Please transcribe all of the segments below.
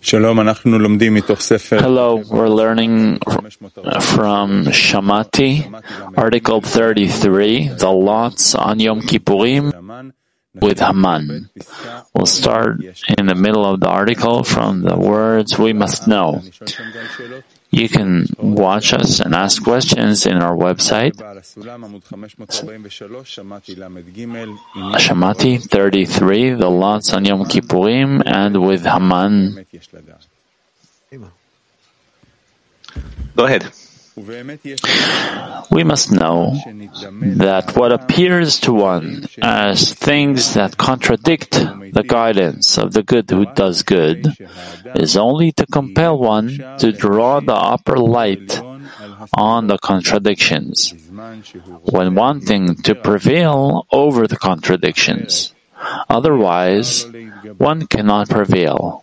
Hello, we're learning from Shamati, Article 33, the lots on Yom Kippurim with Haman. We'll start in the middle of the article from the words we must know. You can watch us and ask questions in our website, Shamati 33, the lots on Yom Kippurim and with Haman. Go ahead. We must know that what appears to one as things that contradict the guidance of the good who does good is only to compel one to draw the upper light on the contradictions, when wanting to prevail over the contradictions. Otherwise, one cannot prevail.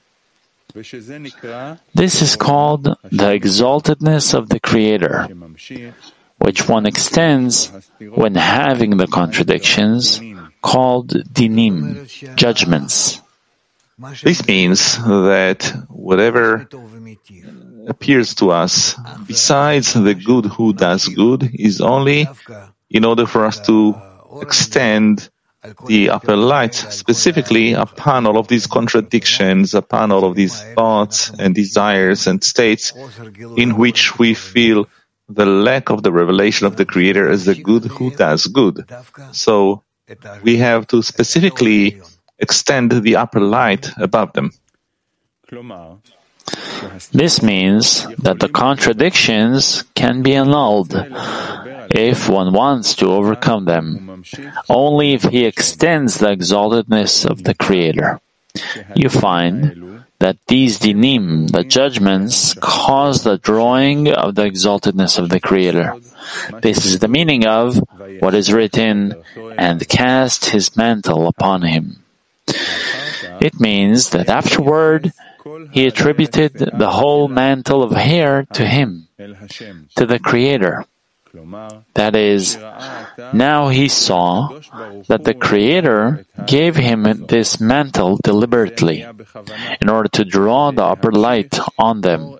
This is called the exaltedness of the Creator, which one extends when having the contradictions, called dinim, judgments. This means that whatever appears to us, besides the good who does good, is only in order for us to extend the upper light, specifically upon all of these contradictions, upon all of these thoughts and desires and states in which we feel the lack of the revelation of the Creator as the good who does good. So we have to specifically extend the upper light above them. This means that the contradictions can be annulled if one wants to overcome them, only if he extends the exaltedness of the Creator. You find that these dinim, the judgments, cause the drawing of the exaltedness of the Creator. This is the meaning of what is written, and cast his mantle upon him. It means that afterward, he attributed the whole mantle of hair to him, to the Creator. That is, now he saw that the Creator gave him this mantle deliberately, in order to draw the upper light on them.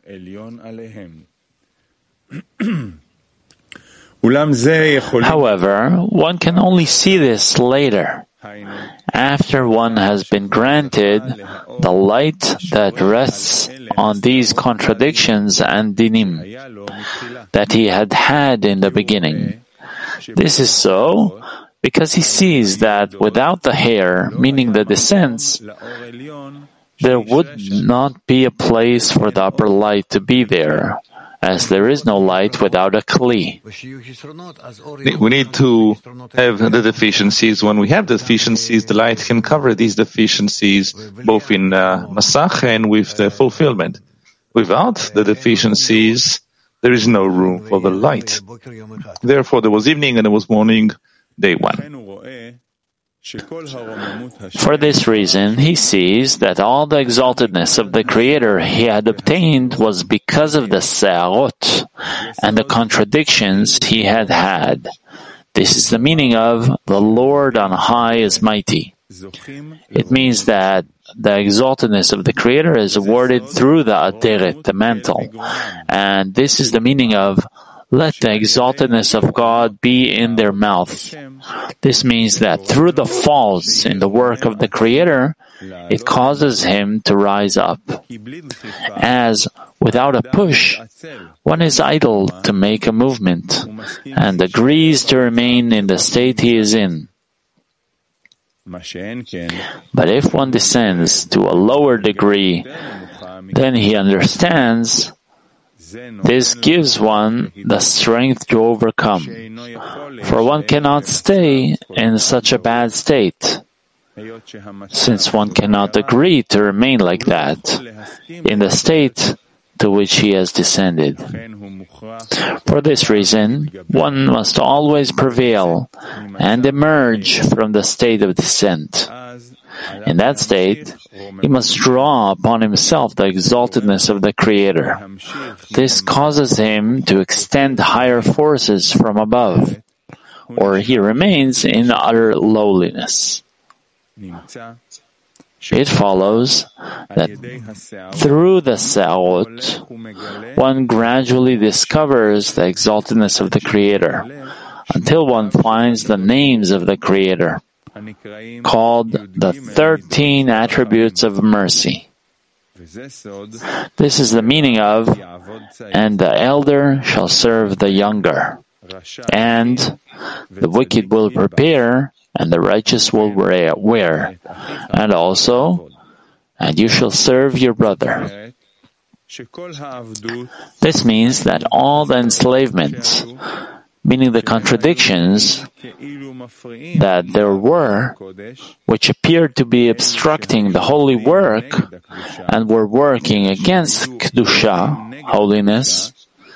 However, one can only see this later, after one has been granted the light that rests on these contradictions and dinim that he had in the beginning. This is so because he sees that without the hair, meaning the descents, there would not be a place for the upper light to be there, as there is no light without a kli. We need to have the deficiencies. When we have deficiencies, the light can cover these deficiencies, both in Masach and with the fulfillment. Without the deficiencies, there is no room for the light. Therefore, there was evening and there was morning, day one. For this reason, he sees that all the exaltedness of the Creator he had obtained was because of the se'arot and the contradictions he had. This is the meaning of the Lord on high is mighty. It means that the exaltedness of the Creator is awarded through the aderet, the mantle, and this is the meaning of let the exaltedness of God be in their mouth. This means that through the faults in the work of the Creator, it causes him to rise up. As without a push, one is idle to make a movement, and agrees to remain in the state he is in. But if one descends to a lower degree, then he understands. This gives one the strength to overcome, for one cannot stay in such a bad state, since one cannot agree to remain like that, in the state to which he has descended. For this reason, one must always prevail and emerge from the state of descent. In that state, he must draw upon himself the exaltedness of the Creator. This causes him to extend higher forces from above, or he remains in utter lowliness. It follows that through the Se'ot, one gradually discovers the exaltedness of the Creator, until one finds the names of the Creator, called the 13 attributes of mercy. This is the meaning of, and the elder shall serve the younger, and the wicked will prepare, and the righteous will wear, and also, and you shall serve your brother. This means that all the enslavements, meaning the contradictions that there were, which appeared to be obstructing the holy work and were working against Kedusha, holiness,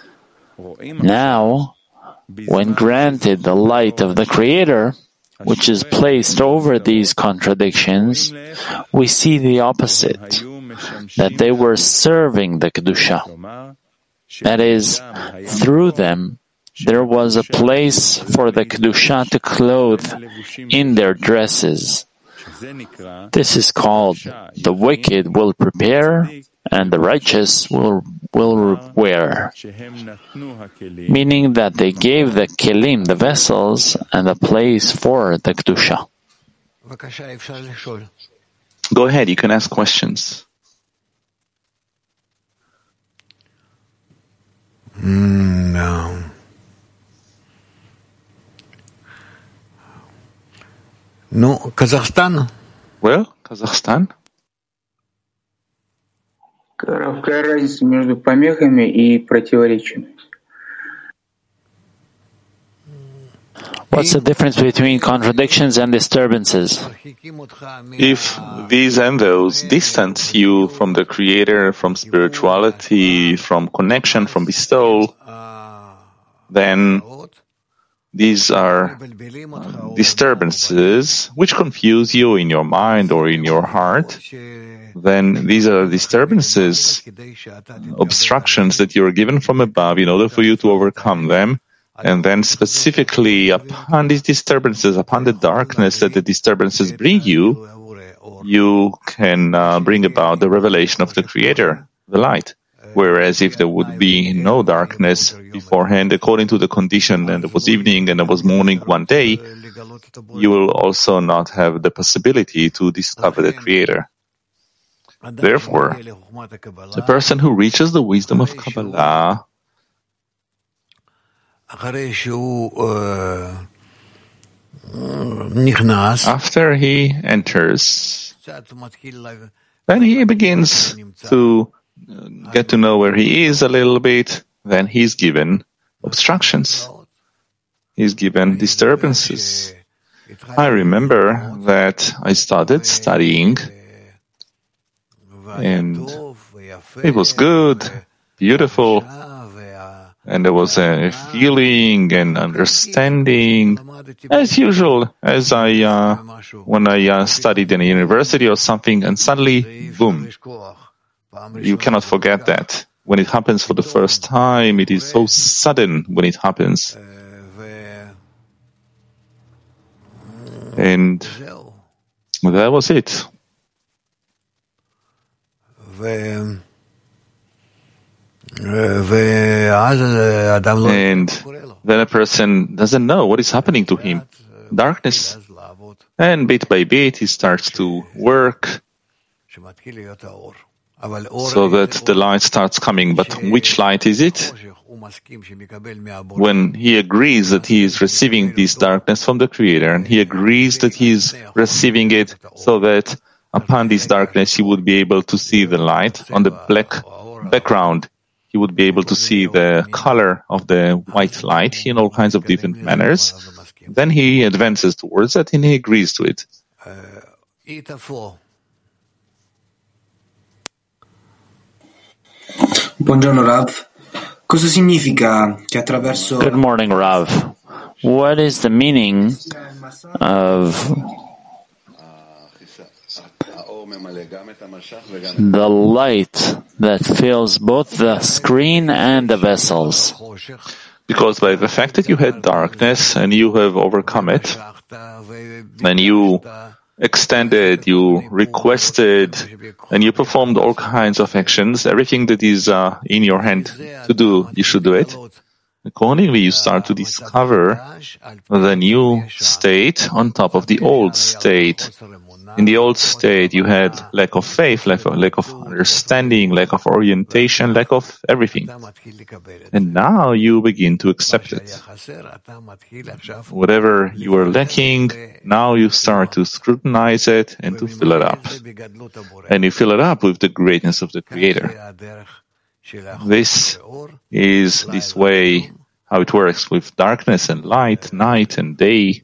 now, when granted the light of the Creator, which is placed over these contradictions, we see the opposite, that they were serving the Kedusha. That is, through them, there was a place for the Kedusha to clothe in their dresses. This is called, the wicked will prepare, and the righteous will wear, meaning that they gave the kelim, the vessels, and a place for the Kedusha. Go ahead, you can ask questions. No. Kazakhstan? Well, Kazakhstan? Какая разница между помехами и противоречиями? What's the difference between contradictions and disturbances? If these and those distance you from the Creator, from spirituality, from connection, from bestowal, then these are disturbances which confuse you in your mind or in your heart. Then these are disturbances, obstructions that you are given from above in order for you to overcome them. And then specifically upon these disturbances, upon the darkness that the disturbances bring you, you can bring about the revelation of the Creator, the light. Whereas if there would be no darkness beforehand, according to the condition, and it was evening and it was morning one day, you will also not have the possibility to discover the Creator. Therefore, the person who reaches the wisdom of Kabbalah, after he enters, then he begins to get to know where he is a little bit. Then he's given obstructions. He's given disturbances. I remember that I started studying, and it was good, beautiful, and there was a feeling and understanding, as usual, as when I studied in a university or something, and suddenly, boom, you cannot forget that. When it happens for the first time, it is so sudden when it happens. And that was it. And then a person doesn't know what is happening to him. Darkness. And bit by bit he starts to work so that the light starts coming. But which light is it? When he agrees that he is receiving this darkness from the Creator, and he agrees that he is receiving it so that upon this darkness he would be able to see the light on the black background. He would be able to see the color of the white light in all kinds of different manners. Then he advances towards it and he agrees to it. Buongiorno Rav. Cosa significa che attraverso... Good morning, Rav. What is the meaning of the light that fills both the screen and the vessels? Because by the fact that you had darkness and you have overcome it, and you extended, you requested, and you performed all kinds of actions. Everything that is in your hand to do, you should do it. Accordingly, you start to discover the new state on top of the old state. In the old state, you had lack of faith, lack of understanding, lack of orientation, lack of everything. And now you begin to accept it. Whatever you were lacking, now you start to scrutinize it and to fill it up. And you fill it up with the greatness of the Creator. This is this way how it works with darkness and light, night and day.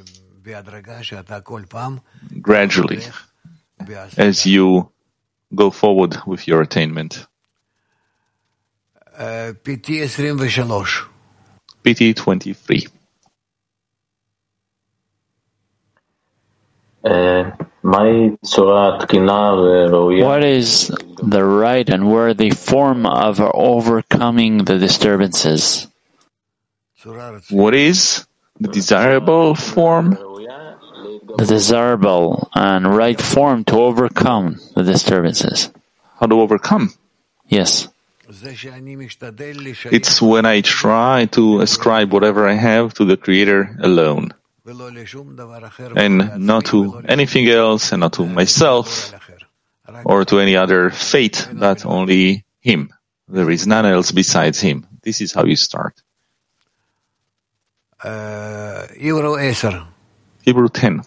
Gradually, as you go forward with your attainment. PT 23. What is the right and worthy form of overcoming the disturbances? What is the desirable form? The desirable and right form to overcome the disturbances. How to overcome? Yes. It's when I try to ascribe whatever I have to the Creator alone, and not to anything else, and not to myself, or to any other fate, but only Him. There is none else besides Him. This is how you start. Hebrew 10.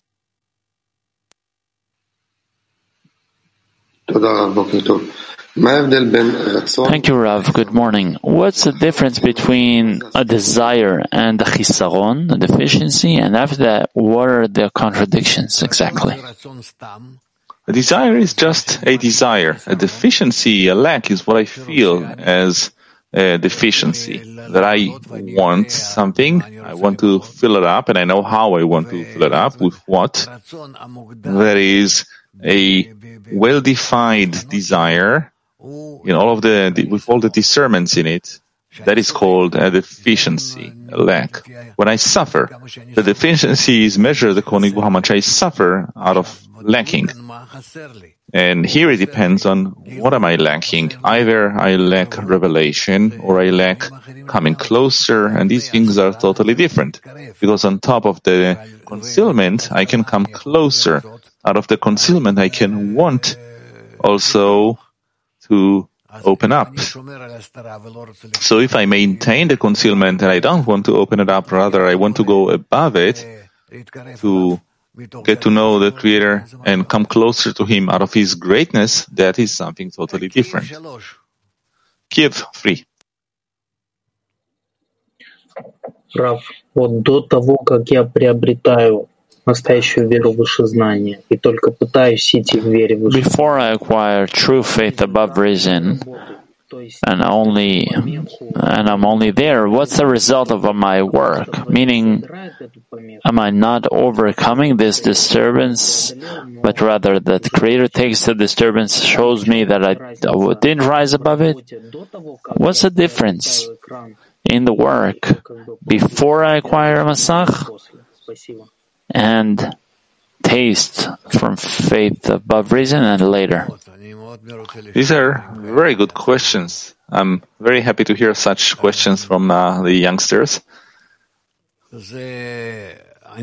Thank you, Rav. Good morning. What's the difference between a desire and a chisaron, a deficiency, and after that, what are the contradictions exactly? A desire is just a desire. A deficiency, a lack, is what I feel as a deficiency. That I want something, I want to fill it up, and I know how I want to fill it up, with what. There is a well-defined desire in all of with all the discernments in it. That is called a deficiency, a lack. When I suffer, the deficiency is measured according to how much I suffer out of lacking. And here it depends on what am I lacking. Either I lack revelation or I lack coming closer, and these things are totally different. Because on top of the concealment, I can come closer. Out of the concealment, I can want also to open up. So if I maintain the concealment and I don't want to open it up, rather I want to go above it to get to know the Creator and come closer to Him out of His greatness, that is something totally different. Kiev 3. Рав, вот до того, как я приобретаю настоящую веру выше знания и только пытаюсь идти в вере выше. Before I acquire true faith above reason, and I'm only there, what's the result of my work? Meaning, am I not overcoming this disturbance, but rather that the Creator takes the disturbance, shows me that I didn't rise above it? What's the difference in the work before I acquire a Masach and taste from faith above reason and later? These are very good questions. I'm very happy to hear such questions from the youngsters. I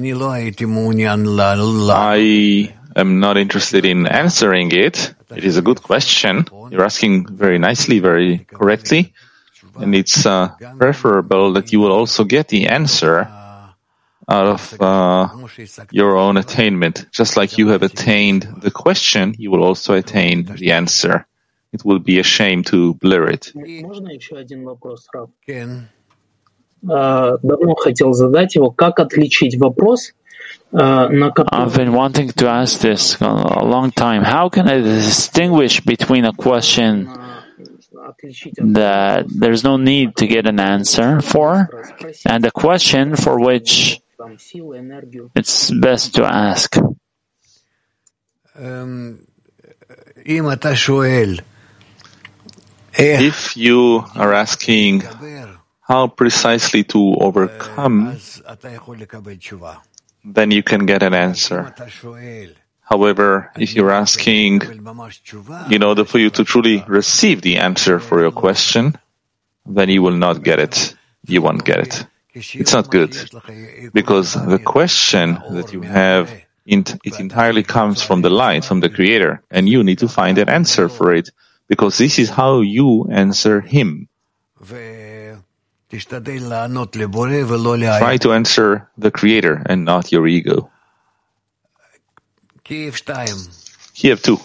am not interested in answering it. It is a good question. You're asking very nicely, very correctly. And it's preferable that you will also get the answer out of your own attainment. Just like you have attained the question, you will also attain the answer. It would be a shame to blur it. Можно еще один вопрос, Рав? Давно хотел задать его. Как отличить вопрос, на который... I've been wanting to ask this a long time. How can I distinguish between a question that there's no need to get an answer for, and a question for which it's best to ask? If you are asking how precisely to overcome, then you can get an answer. However, if you're asking in order for you to truly receive the answer for your question, then you will not get it. You won't get it. It's not good, because the question that you have, it entirely comes from the light, from the Creator, and you need to find an answer for it, because this is how you answer Him. Try to answer the Creator and not your ego. Kiev 2.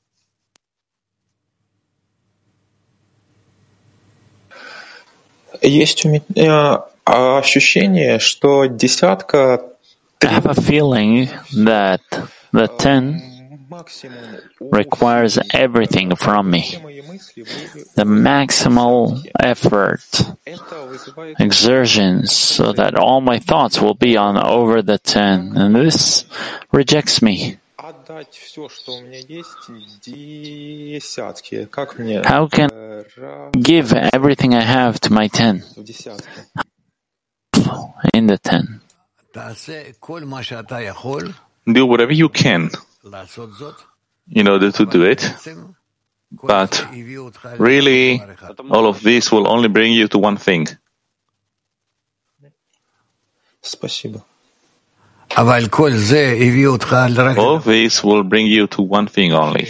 Есть у меня ощущение, что десятка... I have a feeling that the 10 requires everything from me. The maximal effort, exertions, so that all my thoughts will be on over the 10, and this rejects me. How can I give everything I have to my 10? In the 10. Do whatever you can in order to do it, but really, all of this will only bring you to one thing. All of this will bring you to one thing only.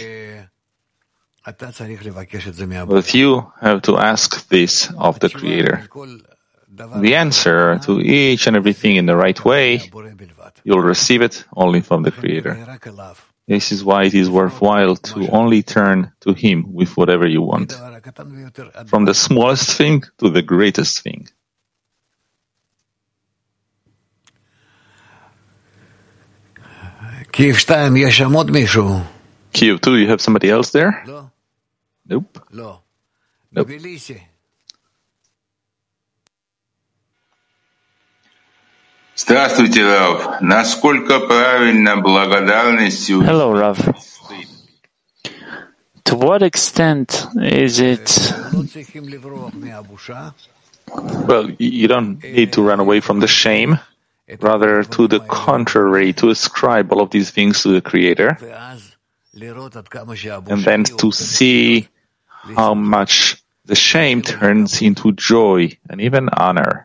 But you have to ask this of the Creator. The answer to each and everything in the right way, you'll receive it only from the Creator. This is why it is worthwhile to only turn to Him with whatever you want, from the smallest thing to the greatest thing. Kiev 2, Kiev 2, you have somebody else there? Nope. Nope. Здравствуйте, Рав. Насколько правильно благодарностью... Hello, Rav. To what extent is it... Well, you don't need to run away from the shame. Rather, to the contrary, to ascribe all of these things to the Creator, and then to see how much the shame turns into joy and even honor.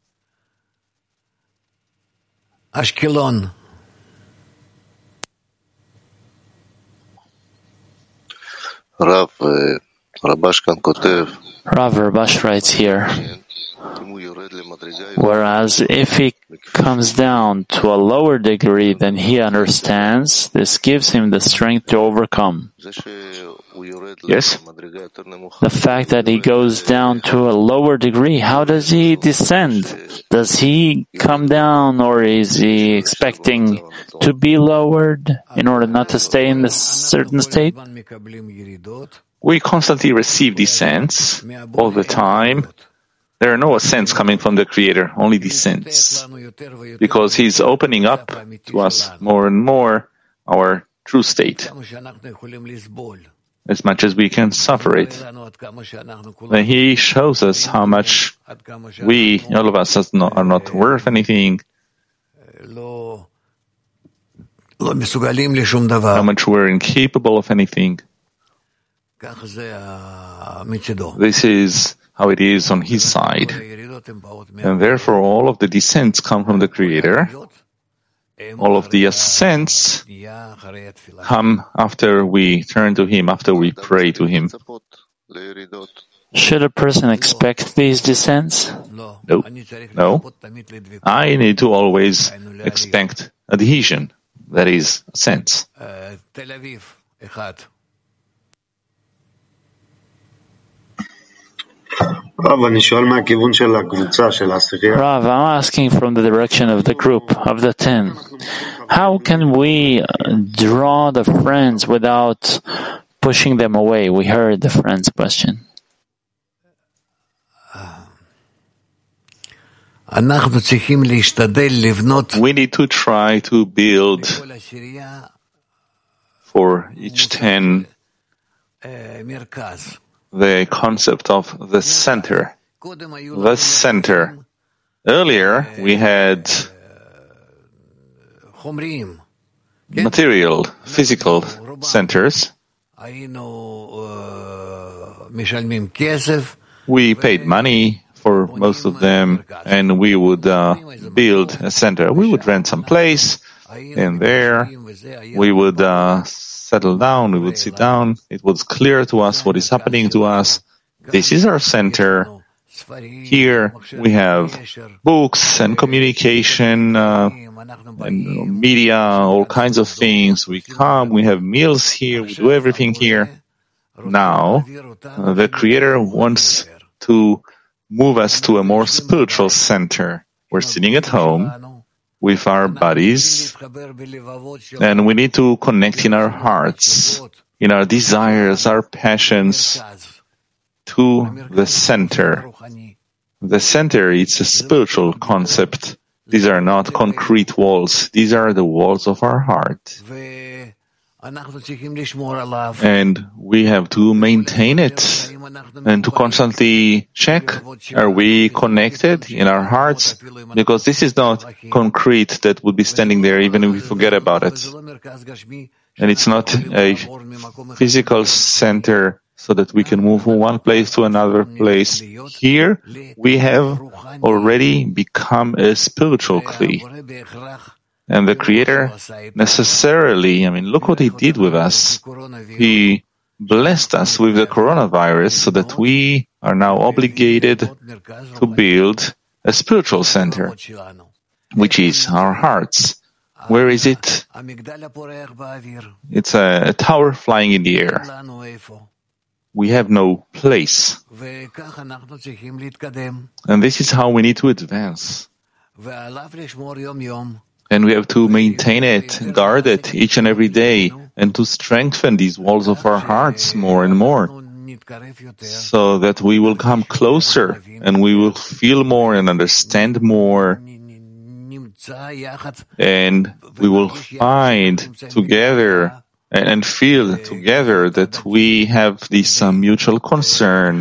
Ashkelon. Rav Rabash writes here, whereas if he comes down to a lower degree than he understands, this gives him the strength to overcome. Yes? The fact that he goes down to a lower degree, how does he descend? Does he come down, or is he expecting to be lowered in order not to stay in this certain state? We constantly receive descents all the time. There are no ascents coming from the Creator, only descents, because He's opening up to us more and more our true state, as much as we can suffer it. Then He shows us how much we, all of us, are not worth anything, how much we're incapable of anything. This is how it is on His side. And therefore all of the descents come from the Creator. All of the ascents come after we turn to Him, after we pray to Him. Should a person expect these descents? No. I need to always expect adhesion, that is, ascents. Rav, I'm asking from the direction of the group, of the 10. How can we draw the friends without pushing them away? We heard the friend's question. We need to try to build for each 10 the concept of the center. The center. Earlier, we had material, physical centers. We paid money for most of them, and we would build a center. We would rent some place, and there we would settle down, we would sit down. It was clear to us what is happening to us. This is our center. Here we have books and communication and media, all kinds of things. We come, we have meals here, we do everything here. Now, the Creator wants to move us to a more spiritual center. We're sitting at home with our bodies, and we need to connect in our hearts, in our desires, our passions, to the center. The center, it's a spiritual concept. These are not concrete walls. These are the walls of our heart. And we have to maintain it and to constantly check, are we connected in our hearts? Because this is not concrete that would be standing there even if we forget about it. And it's not a physical center so that we can move from one place to another place. Here, we have already become a spiritual kli. And the Creator necessarily, look what He did with us. He blessed us with the coronavirus so that we are now obligated to build a spiritual center, which is our hearts. Where is it? It's a tower flying in the air. We have no place. And this is how we need to advance. And we have to maintain it, guard it each and every day, and to strengthen these walls of our hearts more and more, so that we will come closer and we will feel more and understand more, and we will find together and feel together that we have this mutual concern,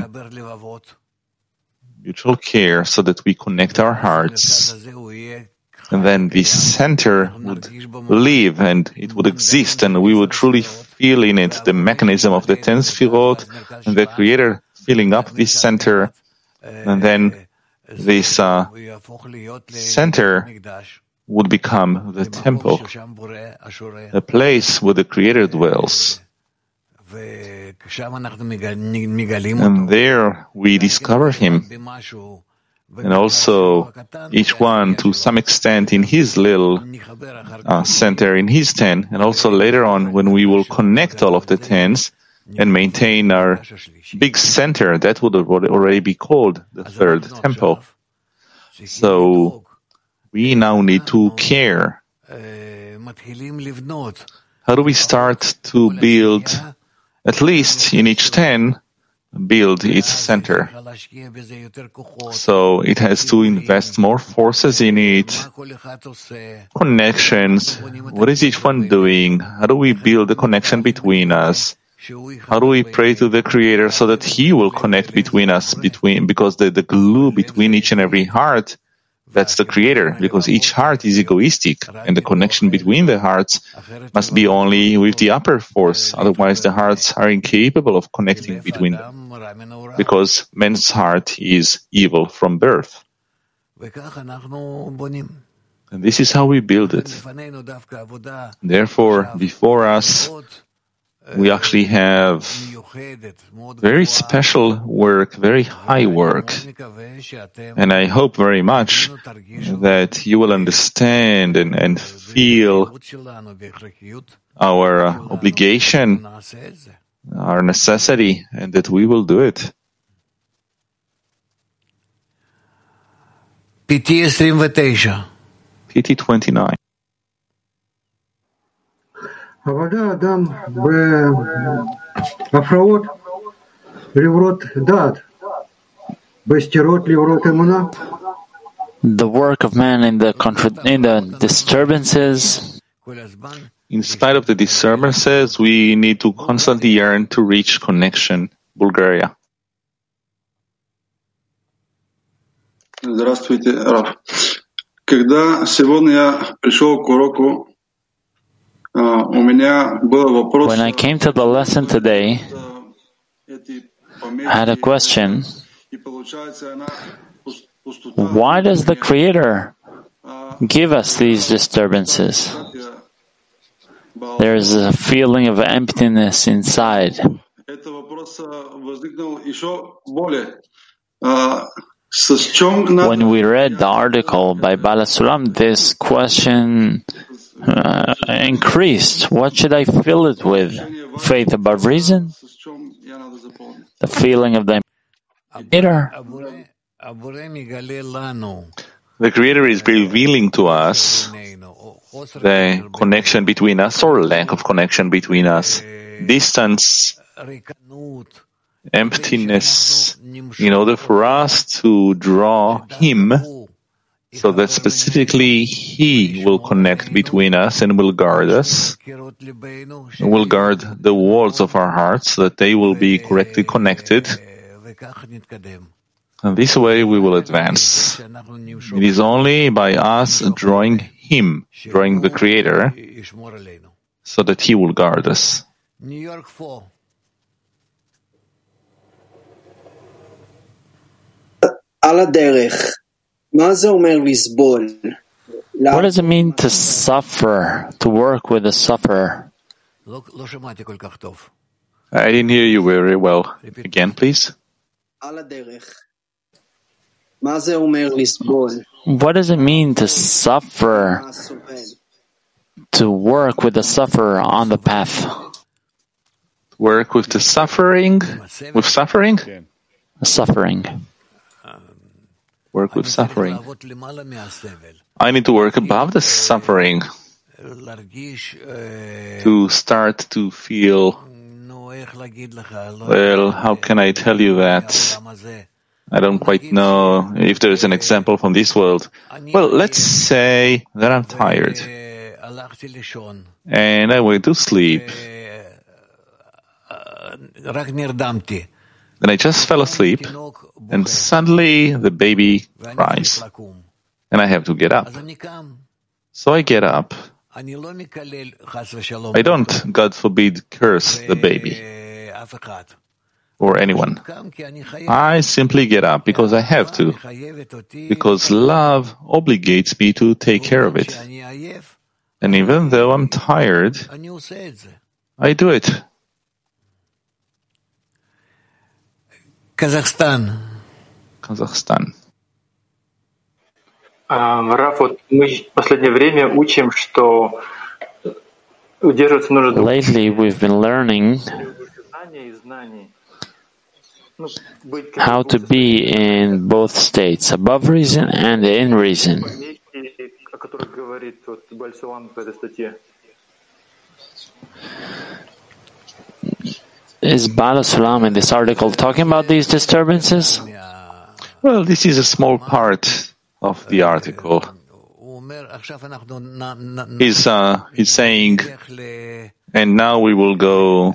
mutual care, so that we connect our hearts. And then this center would live and it would exist, and we would truly feel in it the mechanism of the 10 Sfirot and the Creator filling up this center. And then this center would become the temple, a place where the Creator dwells. And there we discover Him. And also, each one, to some extent, in his little center, in his 10, and also later on, when we will connect all of the 10s and maintain our big center, that would already be called the third temple. So, we now need to care. How do we start to build, at least in each 10, build its center? So it has to invest more forces in it, connections. What is each one doing? How do we build the connection between us? How do we pray to the Creator so that He will connect between us, because the glue between each and every heart, that's the Creator, because each heart is egoistic, and the connection between the hearts must be only with the upper force. Otherwise, the hearts are incapable of connecting between them, because man's heart is evil from birth. And this is how we build it. Therefore, before us, we actually have very special work, very high work. And I hope very much that you will understand and feel our obligation, our necessity, and that we will do it. PT 29. עבודה אדם בהפרעות לברות דעת, בסתירות לברות אמונה. The work of man in the disturbances. In spite of the disturbances, we need to constantly yearn to reach connection. Bulgaria. Здравствуйте, Рав. Когда сегодня я пришел к уроку, When I came to the lesson today, I had a question. Why does the Creator give us these disturbances? There's a feeling of emptiness inside. When we read the article by Bala Sulam, this question increased. What should I fill it with? Faith above reason? The feeling of the Creator? The Creator is revealing to us the connection between us or lack of connection between us, distance, emptiness, in order for us to draw Him, so that specifically He will connect between us and will guard us, will guard the walls of our hearts, so that they will be correctly connected. And this way we will advance. It is only by us drawing Him, drawing the Creator, so that He will guard us. New York 4. What does it mean to suffer, to work with a sufferer? I didn't hear you very well. Again, please. What does it mean to suffer, to work with the sufferer on the path? Work with the suffering? With suffering? Suffering. Work with suffering. I need to work above the suffering to start to feel, well, how can I tell you that? I don't quite know if there's an example from this world. Well, let's say that I'm tired and I went to sleep. Then I just fell asleep and suddenly the baby cries and I have to get up. So I get up. I don't, God forbid, curse the baby or anyone. I simply get up because I have to, because love obligates me to take care of it. And even though I'm tired, I do it. Kazakhstan. Раф, вот мы в последнее время учим, что удерживаться нужно. Lately, we've been learning how to be in both states, above reason and in reason. Is Bala Sulam in this article talking about these disturbances? Well, this is a small part of the article. He's saying, and now we will go.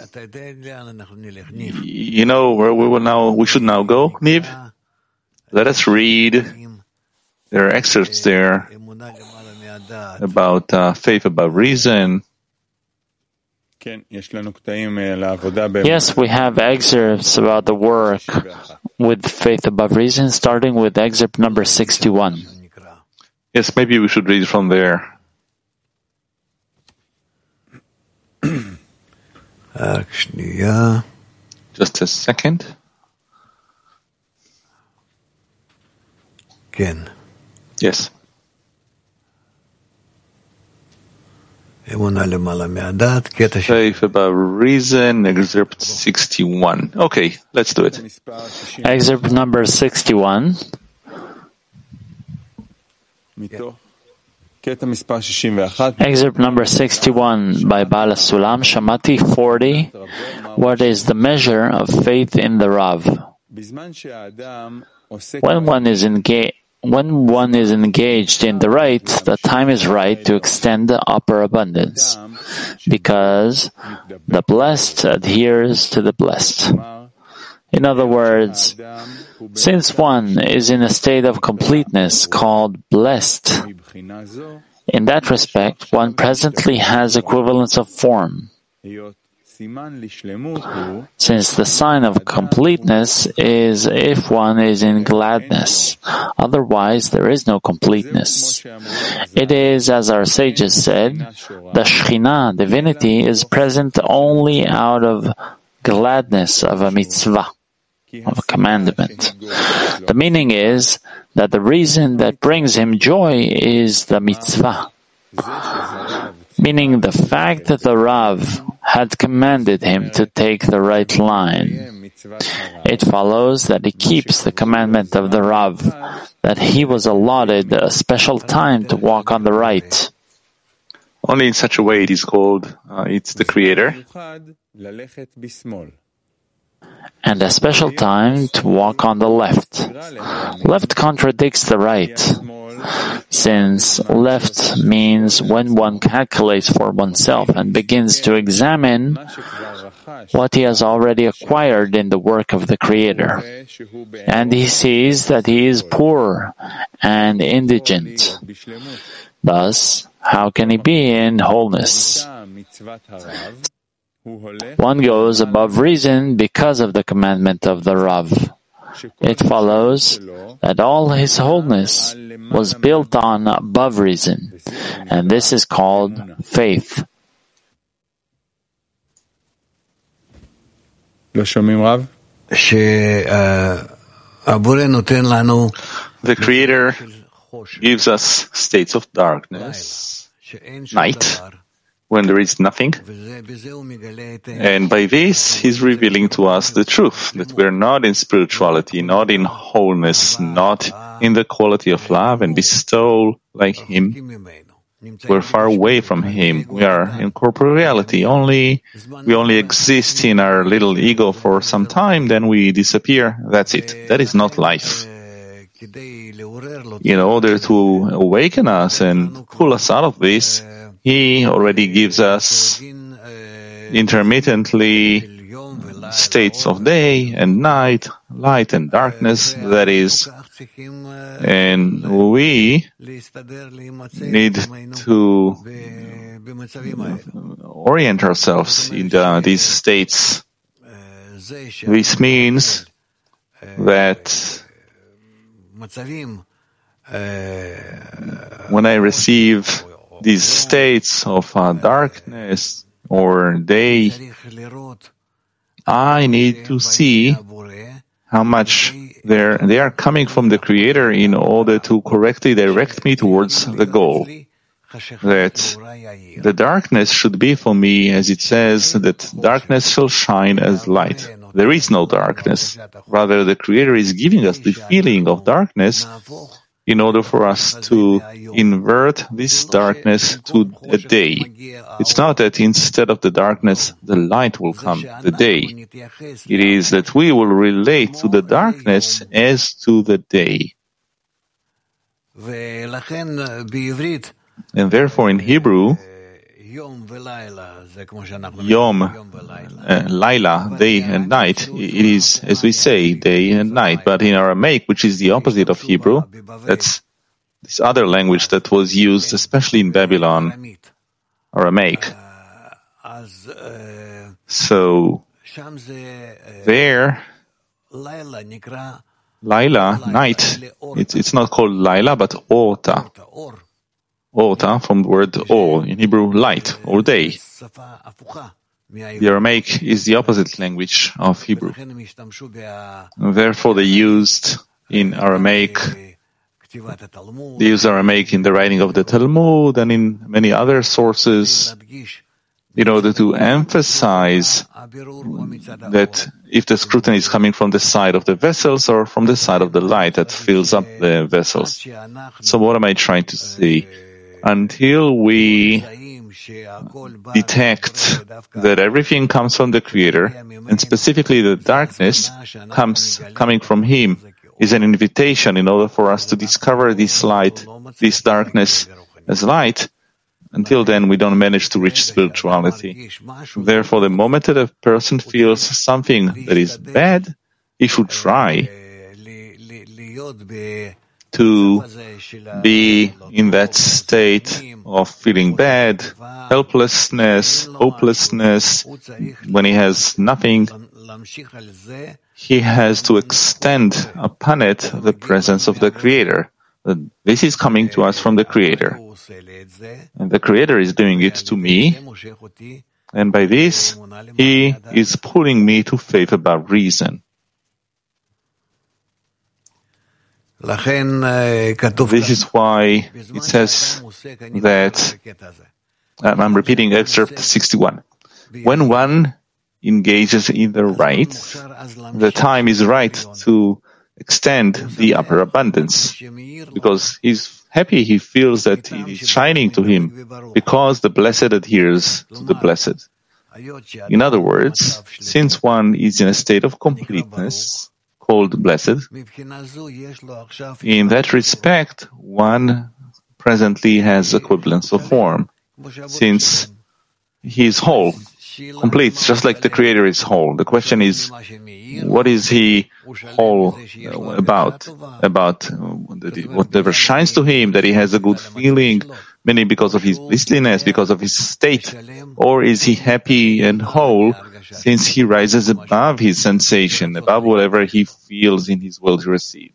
You know where we should now go, Niv? Let us read. There are excerpts there about faith above reason. Yes, we have excerpts about the work with faith above reason, starting with excerpt number 61. Yes, maybe we should read from there. Just a second. Yes. Faith above reason, excerpt 61. Okay, let's do it. Excerpt number 61. Excerpt number 61 by Bala Sulam, Shamati 40. What is the measure of faith in the Rav? When one is engaged in the right, the time is right to extend the upper abundance, because the blessed adheres to the blessed. In other words, since one is in a state of completeness called blessed, In that respect, one presently has equivalence of form, since the sign of completeness is if one is in gladness. Otherwise, there is no completeness. It is, as our sages said, the Shekhinah, divinity, is present only out of gladness of a mitzvah, of a commandment. The meaning is that the reason that brings him joy is the mitzvah, meaning the fact that the Rav had commanded him to take the right line. It follows that he keeps the commandment of the Rav, that he was allotted a special time to walk on the right. Only in such a way it is called, it's the Creator. And a special time to walk on the left. Left contradicts the right, since left means when one calculates for oneself and begins to examine what he has already acquired in the work of the Creator. And he sees that he is poor and indigent. Thus, how can he be in wholeness? One goes above reason because of the commandment of the Rav. It follows that all his wholeness was built on above reason, and this is called faith. The Creator gives us states of darkness, night, when there is nothing. And by this, He's revealing to us the truth, that we're not in spirituality, not in wholeness, not in the quality of love and bestowal like Him. We're far away from Him. We are in corporeality. We only exist in our little ego for some time, then we disappear. That's it. That is not life. In order to awaken us and pull us out of this, He already gives us intermittently states of day and night, light and darkness, that is, and we need to orient ourselves in these states. This means that when I receive these states of darkness or day, I need to see how much they are coming from the Creator in order to correctly direct me towards the goal. That the darkness should be for me, as it says, that darkness shall shine as light. There is no darkness. Rather, the Creator is giving us the feeling of darkness in order for us to invert this darkness to a day. It's not that instead of the darkness, the light will come, the day. It is that we will relate to the darkness as to the day. And therefore in Hebrew, Yom, Laila, day and night, it is, as we say, day and night. But in Aramaic, which is the opposite of Hebrew, that's this other language that was used, especially in Babylon, Aramaic. So, there, Laila, night, it's not called Laila, but Ota. Ota, from the word or, in Hebrew, light, or day. The Aramaic is the opposite language of Hebrew. And therefore, they used in Aramaic, they use Aramaic in the writing of the Talmud and in many other sources in order to emphasize that if the scrutiny is coming from the side of the vessels or from the side of the light that fills up the vessels. So what am I trying to say? Until we detect that everything comes from the Creator, and specifically the darkness coming from Him, is an invitation in order for us to discover this light, this darkness as light. Until then, we don't manage to reach spirituality. Therefore, the moment that a person feels something that is bad, he should try to be in that state of feeling bad, helplessness, hopelessness, when he has nothing, he has to extend upon it the presence of the Creator. This is coming to us from the Creator. And the Creator is doing it to me, and by this, He is pulling me to faith above reason. This is why it says that, I'm repeating excerpt 61. When one engages in the right, the time is right to extend the upper abundance, because he's happy, he feels that it is shining to him, because the blessed adheres to the blessed. In other words, since one is in a state of completeness, called blessed, in that respect, one presently has equivalence of form, since he is whole, complete, just like the Creator is whole. The question is, what is he whole about? About whatever shines to him, that he has a good feeling, meaning because of his blissfulness, because of his state, or is he happy and whole since he rises above his sensation, above whatever he feels in his will to receive?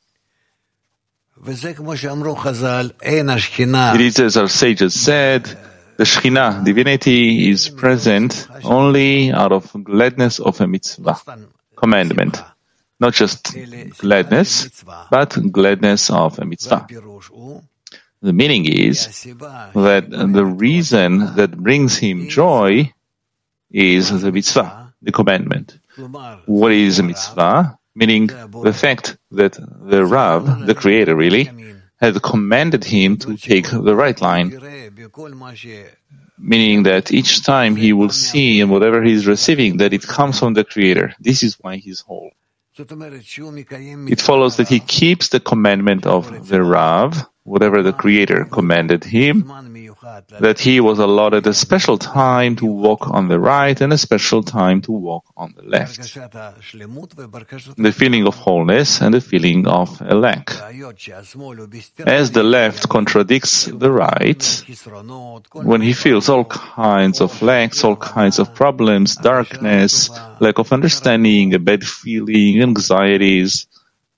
It is as our sages said, the Shekhinah, divinity, is present only out of gladness of a mitzvah, commandment. Not just gladness, but gladness of a mitzvah. The meaning is that the reason that brings him joy is the mitzvah, the commandment. What is a mitzvah? Meaning the fact that the Rav, the Creator really, had commanded him to take the right line, meaning that each time he will see in whatever he is receiving that it comes from the Creator. This is why he is whole. It follows that he keeps the commandment of the Rav, whatever the Creator commanded him, that he was allotted a special time to walk on the right and a special time to walk on the left. The feeling of wholeness and the feeling of a lack. As the left contradicts the right, when he feels all kinds of lacks, all kinds of problems, darkness, lack of understanding, a bad feeling, anxieties,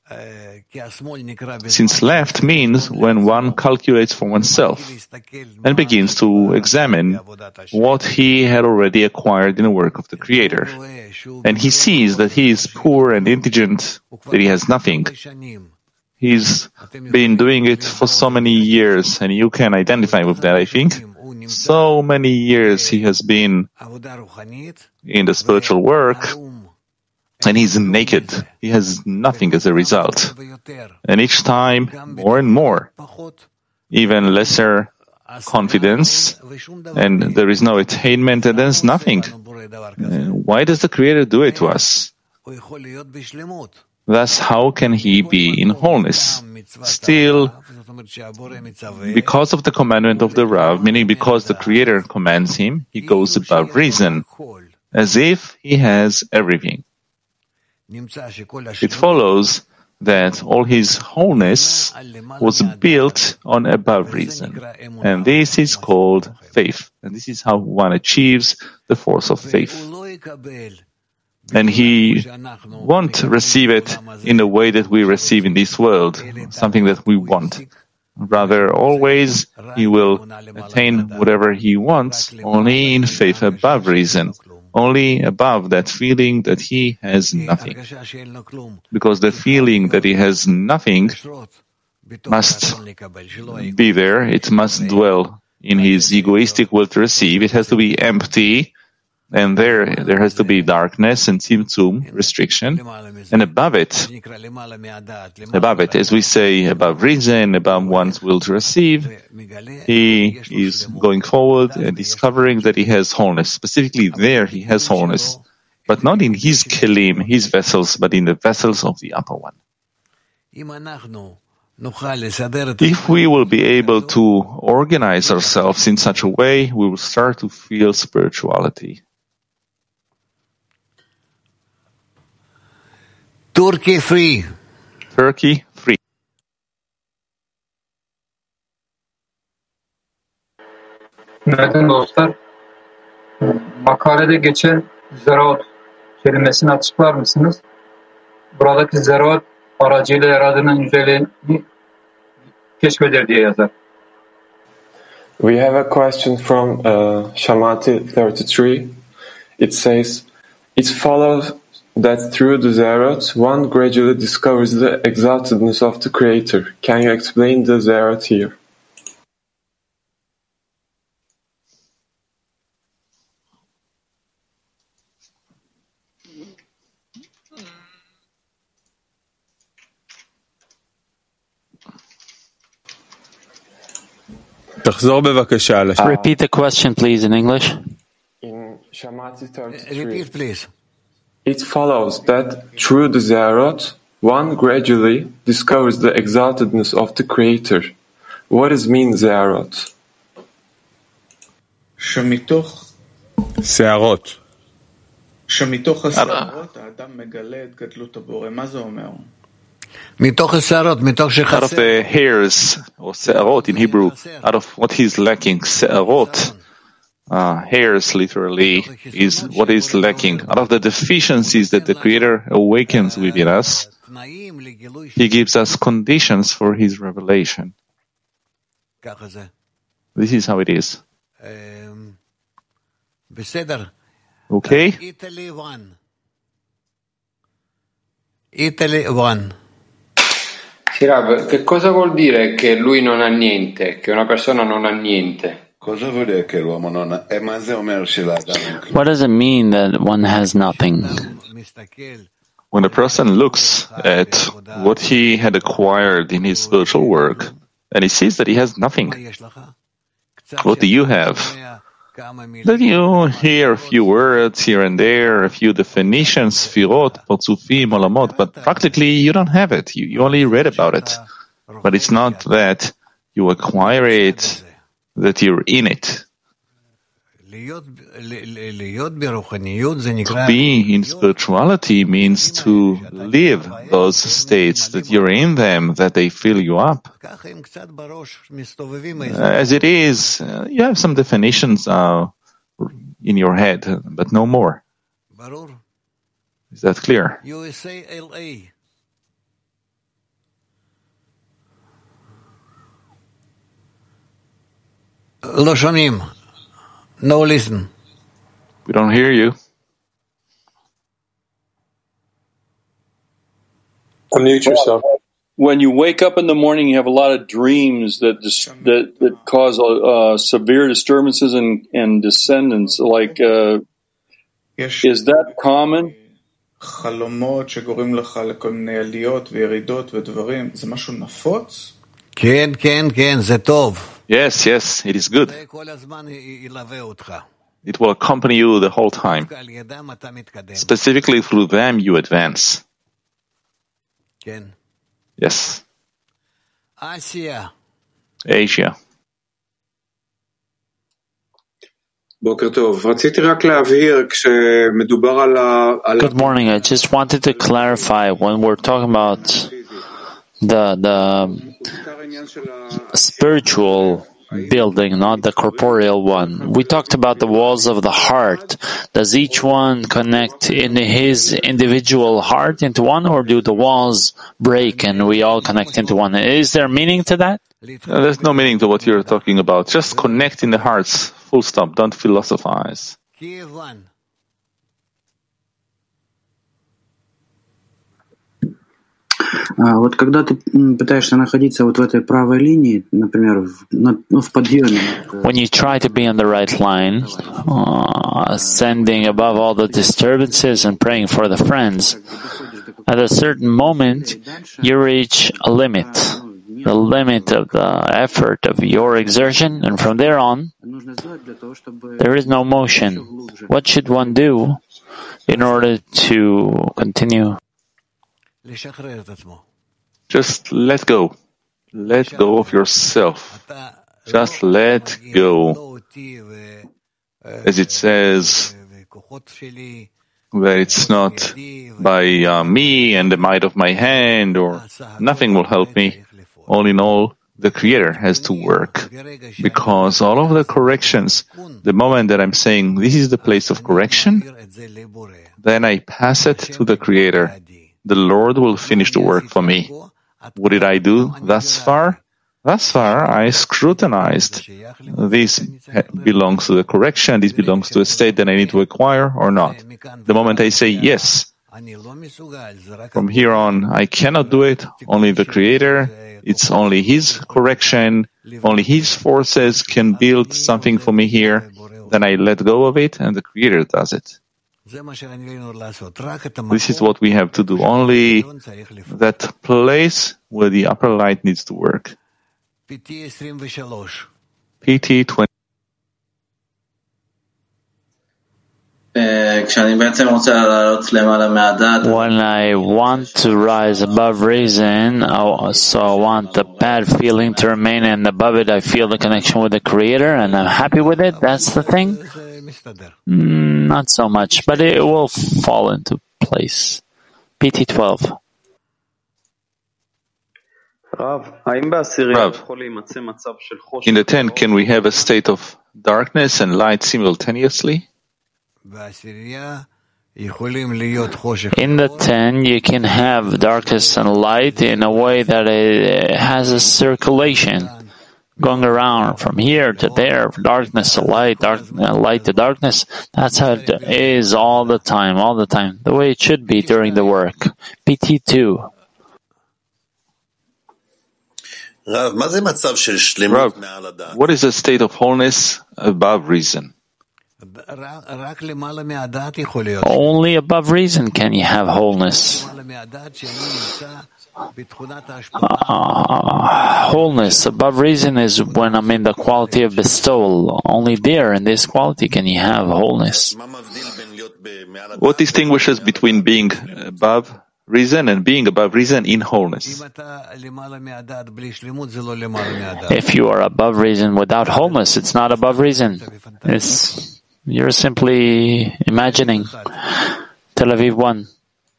since left means when one calculates for oneself and begins to examine what he had already acquired in the work of the Creator, and he sees that he is poor and indigent, that he has nothing. He's been doing it for so many years, and you can identify with that, I think. So many years he has been in the spiritual work, and he's naked. He has nothing as a result. And each time, more and more, even lesser confidence, and there is no attainment, and there's nothing. Why does the Creator do it to us? Thus, how can he be in wholeness? Still, because of the commandment of the Rav, meaning because the Creator commands him, he goes above reason, as if he has everything. It follows that all his wholeness was built on above reason, and this is called faith, and this is how one achieves the force of faith. And he won't receive it in the way that we receive in this world, something that we want. Rather, always he will attain whatever he wants only in faith above reason, only above that feeling that he has nothing. Because the feeling that he has nothing must be there, it must dwell in his egoistic will to receive, it has to be empty, and there has to be darkness and tzimtzum, restriction, and above it, as we say, above reason, above one's will to receive, he is going forward and discovering that he has wholeness. Specifically there he has wholeness, but not in his kelim, his vessels, but in the vessels of the upper one. If we will be able to organize ourselves in such a way, we will start to feel spirituality. Turkey free. Turkey free. Günaydın dostlar. Makalede geçen zeraat kelimesini açıklar mısınız? Buradaki zeraat aracıyla yaradığının yüzeylerini keşfeder diye yazar. We have a question from Shamati 33. It says, it follows that through the Zerot, one gradually discovers the exaltedness of the Creator. Can you explain the Zerot here? Repeat the question, please, in English. In Shamati 33, Repeat, please. it follows that through the Zerot, one gradually discovers the exaltedness of the Creator. What does mean Zerot? שמתוך שערות האדם מגלה את גדלות הבורא. מה זה אומר? מתוך השערות, מתוך Out of שחסר. the hairs, or se'arot in Hebrew, out of what he's lacking. Se'arot, hairs literally, is what is lacking. Out of the deficiencies that the Creator awakens within us, He gives us conditions for His revelation. This is how it is. בסדר. Okay? Italy 1. Italy 1. Sì, Rav, che cosa vuol dire che lui non ha niente, che una persona non ha niente? What does it mean that one has nothing? When a person looks at what he had acquired in his spiritual work, and he sees that he has nothing, what do you have? Then you hear a few words here and there, a few definitions, sfirot, potzufim, olamot, but practically you don't have it. You only read about it. But it's not that you acquire it, that you're in it. To be in spirituality means to live those states, that you're in them, that they fill you up. As it is, you have some definitions in your head, but no more. Is that clear? USA LA. לא שומעים. No listen. We don't hear you. Unmute yourself. When you wake up in the morning, you have a lot of dreams that cause severe disturbances and descendants. Like, is that common? חלומות שגורמים לך לכל מיני עליות וירידות ודברים, זה משהו נפוץ? כן, כן, כן, זה טוב. Yes, yes, it is good. It will accompany you the whole time. Specifically through them you advance. Yes. Asia. Asia. בוקר טוב. רציתי רק להבהיר כשמדובר על Good morning. I just wanted to clarify when we're talking about the spiritual building, not the corporeal one. We talked about the walls of the heart. Does each one connect in his individual heart into one, or do the walls break and we all connect into one? Is there meaning to that? There's no meaning to what you're talking about. Just connect in the hearts. Full stop. Don't philosophize. Kiev 1. Вот когда ты пытаешься находиться вот в этой правой линии, например, в подъеме. When you try to be on the right line, ascending above all the disturbances and praying for the friends, at a certain moment you reach a limit, the limit of the effort of your exertion, and from there on, there is no motion. What should one do in order to continue? Just let go. Let go of yourself. Just let go. As it says, that it's not by me and the might of my hand, or nothing will help me. All in all, the Creator has to work. Because all of the corrections, the moment that I'm saying this is the place of correction, then I pass it to the Creator. The Lord will finish the work for me. What did I do thus far? Thus far, I scrutinized. This belongs to the correction, this belongs to a state that I need to acquire or not. The moment I say yes, from here on, I cannot do it, only the Creator, it's only His correction, only His forces can build something for me here, then I let go of it and the Creator does it. This is what we have to do, only that place where the upper light needs to work. PT 20. When I want to rise above reason, so I want the bad feeling to remain, and above it I feel the connection with the Creator, and I'm happy with it, that's the thing? Not so much, but it will fall into place. PT 12. Rav, in the 10, can we have a state of darkness and light simultaneously? In the 10, you can have darkness and light in a way that it has a circulation going around from here to there, darkness to light, light to darkness. That's how it is all the time, the way it should be during the work. PT 2. Rav, what is a state of wholeness above reason? Only above reason can you have wholeness. Wholeness above reason is when I'm in the quality of bestowal. Only there, in this quality, can you have wholeness. What distinguishes between being above reason and being above reason in wholeness? If you are above reason without wholeness, it's not above reason. You're simply imagining. Tel Aviv 1.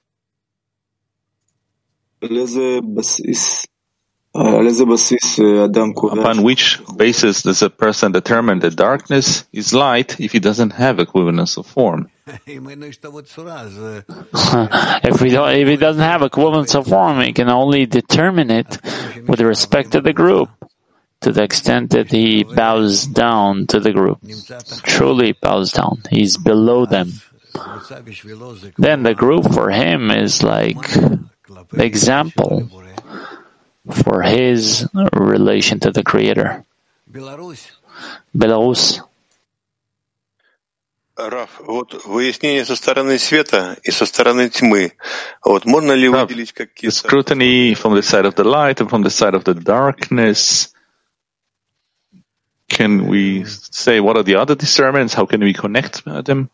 Upon which basis does a person determine that darkness is light if he doesn't have equivalence of form? If he doesn't have equivalence of form, he can only determine it with respect to the group, to the extent that he bows down to the group. Truly bows down. He's below them. Then the group for him is like the example for his relation to the Creator. Belarus. Раф, выяснение со стороны света и со стороны тьмы. Можно ли выделить какие-то... Scrutiny from the side of the light and from the side of the darkness. Can we say what are the other discernments? How can we connect them?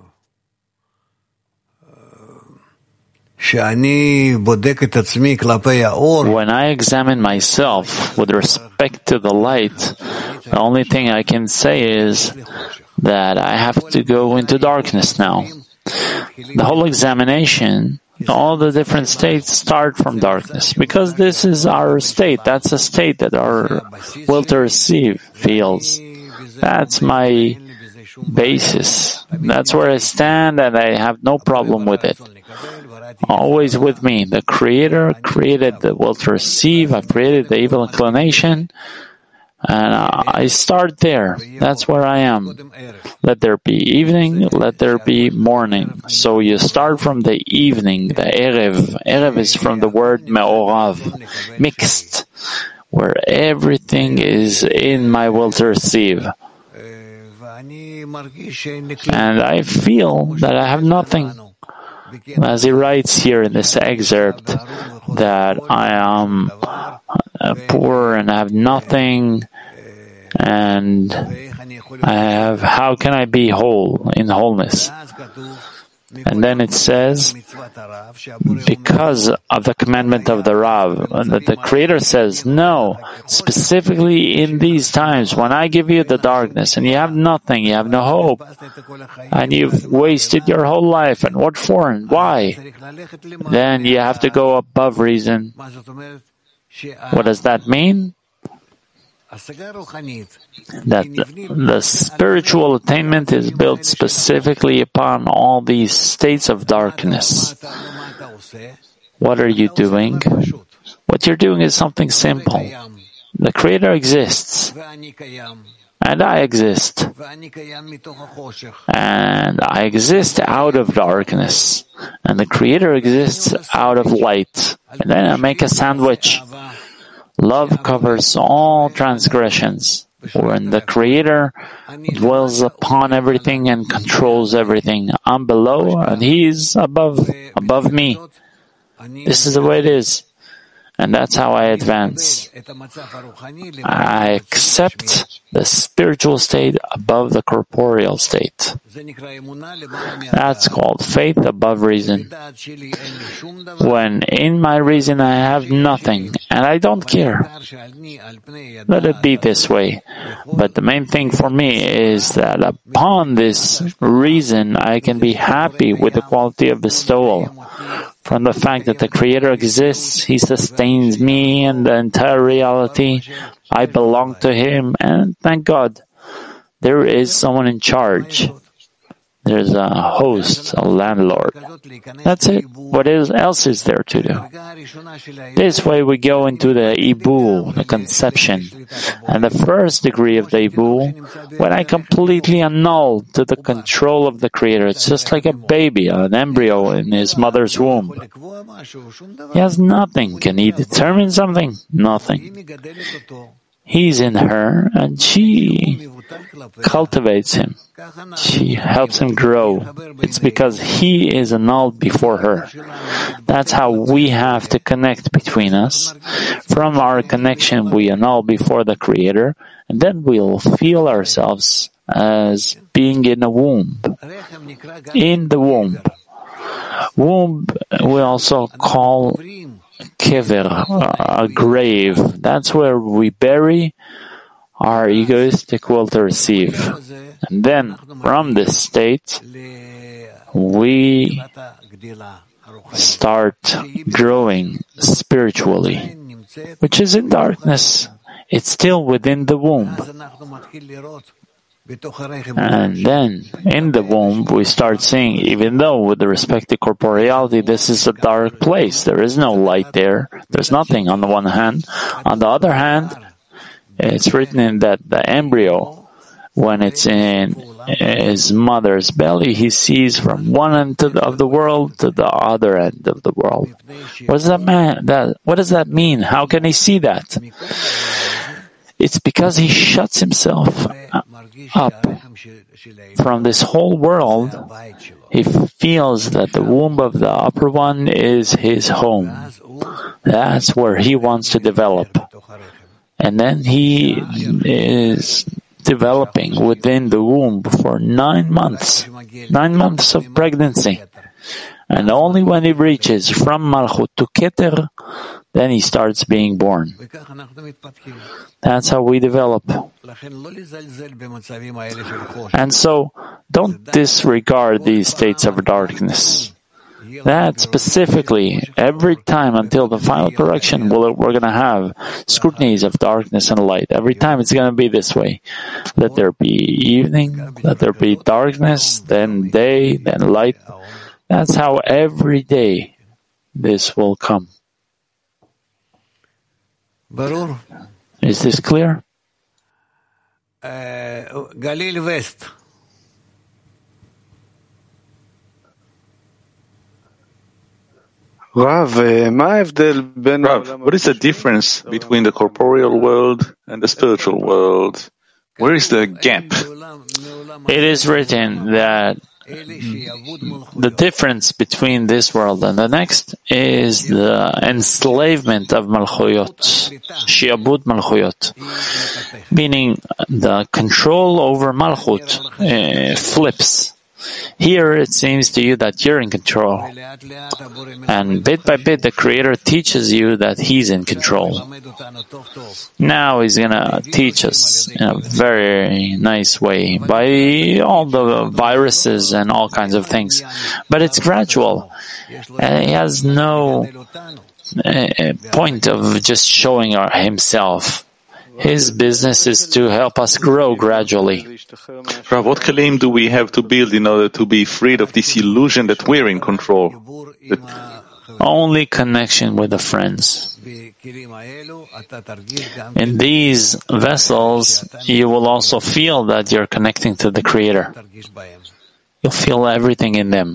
When I examine myself with respect to the light, the only thing I can say is that I have to go into darkness now. The whole examination, all the different states start from darkness, because this is our state. That's a state that our will to receive feels. That's my basis. That's where I stand, and I have no problem with it. Always with me. The Creator created the will to receive. I created the evil inclination. And I start there. That's where I am. Let there be evening, let there be morning. So you start from the evening, the Erev. Erev is from the word me'orav, mixed, where everything is in my will to receive. And I feel that I have nothing. As he writes here in this excerpt, that I am poor and I have nothing, and how can I be whole in wholeness? And then it says, because of the commandment of the Rav, that the Creator says, no, specifically in these times, when I give you the darkness and you have nothing, you have no hope, and you've wasted your whole life, and what for and why? Then you have to go above reason. What does that mean? that the spiritual attainment is built specifically upon all these states of darkness. What are you doing? What you're doing is something simple. The Creator exists, and I exist, and I exist out of darkness, and the Creator exists out of light. And then I make a sandwich. Love covers all transgressions, when the Creator dwells upon everything and controls everything. I'm below, and He's above me. This is the way it is. And that's how I advance. I accept the spiritual state above the corporeal state. That's called faith above reason. When in my reason I have nothing, and I don't care. Let it be this way. But the main thing for me is that upon this reason I can be happy with the quality of bestowal. From the fact that the Creator exists, He sustains me and the entire reality. I belong to Him, and thank God, there is someone in charge. There's a host, a landlord. That's it. What else is there to do? This way we go into the Ibu, the conception. And the first degree of the Ibu, when I completely annul to the control of the Creator. It's just like a baby, an embryo in his mother's womb. He has nothing. Can he determine something? Nothing. He's in her, and she cultivates him. She helps him grow. It's because he is annulled before her. That's how we have to connect between us. From our connection, we annul before the Creator, and then we'll feel ourselves as being in a womb. In the womb. Womb we also call kever, a grave. That's where we bury our egoistic will to receive. And then, from this state, we start growing spiritually, which is in darkness. It's still within the womb. And then, in the womb, we start seeing, even though with respect to corporeality, this is a dark place. There is no light there. There's nothing on the one hand. On the other hand, it's written in that the embryo, when it's in his mother's belly, he sees from one end of the world to the other end of the world. What does that mean? How can he see that? It's because he shuts himself up from this whole world. He feels that the womb of the upper one is his home. That's where he wants to develop. And then he is developing within the womb for 9 months. 9 months of pregnancy. And only when he reaches from Malchut to Keter, then he starts being born. That's how we develop. And so, don't disregard these states of darkness. That specifically, every time until the final correction, we're going to have scrutinies of darkness and light. Every time it's going to be this way. Let there be evening, let there be darkness, then day, then light. That's how every day this will come. Is this clear? Galil West. Rav, what is the difference between the corporeal world and the spiritual world? Where is the gap? It is written that the difference between this world and the next is the enslavement of Malchuyot, Shiabud Malchuyot, meaning the control over Malchut flips. Here it seems to you that you're in control. And bit by bit the Creator teaches you that He's in control. Now He's going to teach us in a very nice way by all the viruses and all kinds of things. But it's gradual. And He has no point of just showing Himself. His business is to help us grow gradually. Rav, what kelim do we have to build in order to be freed of this illusion that we're in control? Only connection with the friends. In these vessels, you will also feel that you're connecting to the Creator. You'll feel everything in them.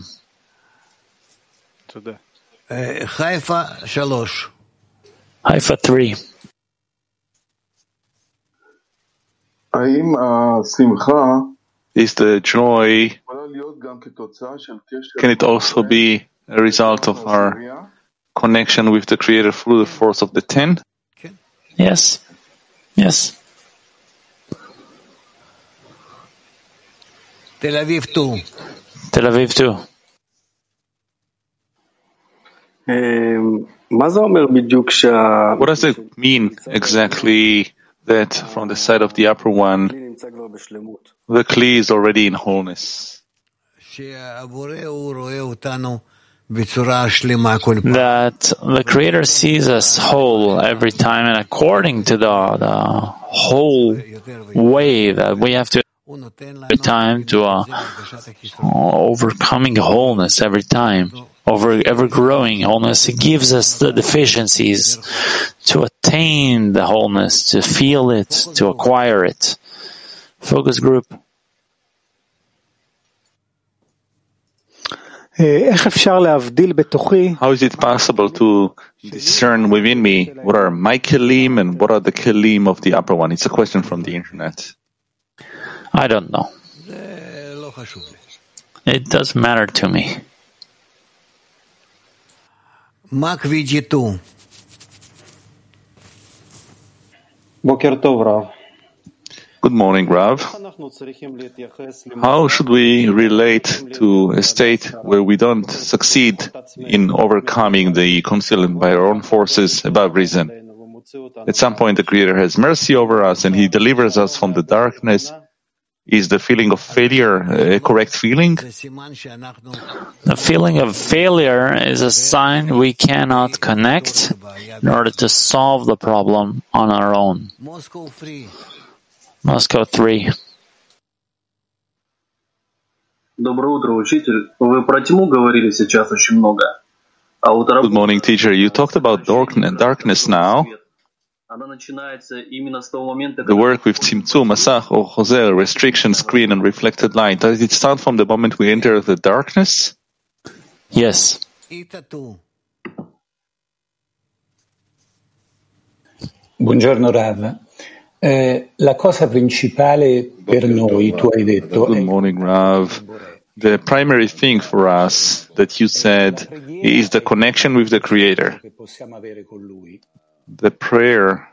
Haifa 3. Haifa 3. Is the joy, can it also be a result of our connection with the Creator through the force of the 10? Yes. Yes. Tel Aviv 2. Tel Aviv 2. What does it mean exactly that from the side of the upper one, the Kli is already in wholeness? That the Creator sees us whole every time, and according to the whole way that we have to every time to overcoming wholeness every time, ever-growing wholeness. He gives us the deficiencies to attain the wholeness, to feel it, to acquire it. Focus group. How is it possible to discern within me what are my kelim and what are the kelim of the upper one? It's a question from the internet. I don't know. It doesn't matter to me. Mak VG2. Boker Tov, Rav. Good morning, Rav. How should we relate to a state where we don't succeed in overcoming the concealed by our own forces above reason? At some point, the Creator has mercy over us and He delivers us from the darkness. Is the feeling of failure a correct feeling? The feeling of failure is a sign we cannot connect in order to solve the problem on our own. Moscow 3. Доброе утро, учитель. Вы про тьму говорили сейчас очень много. Good morning, teacher. You talked about darkness now. The work with Tzimtzum, Masach, or Choser, restriction, screen, and reflected light, does it start from the moment we enter the darkness? Yes. Buongiorno Rav. La cosa principale per noi, tu hai detto... Good morning, Rav. The primary thing for us that you said is the connection with the Creator. The prayer,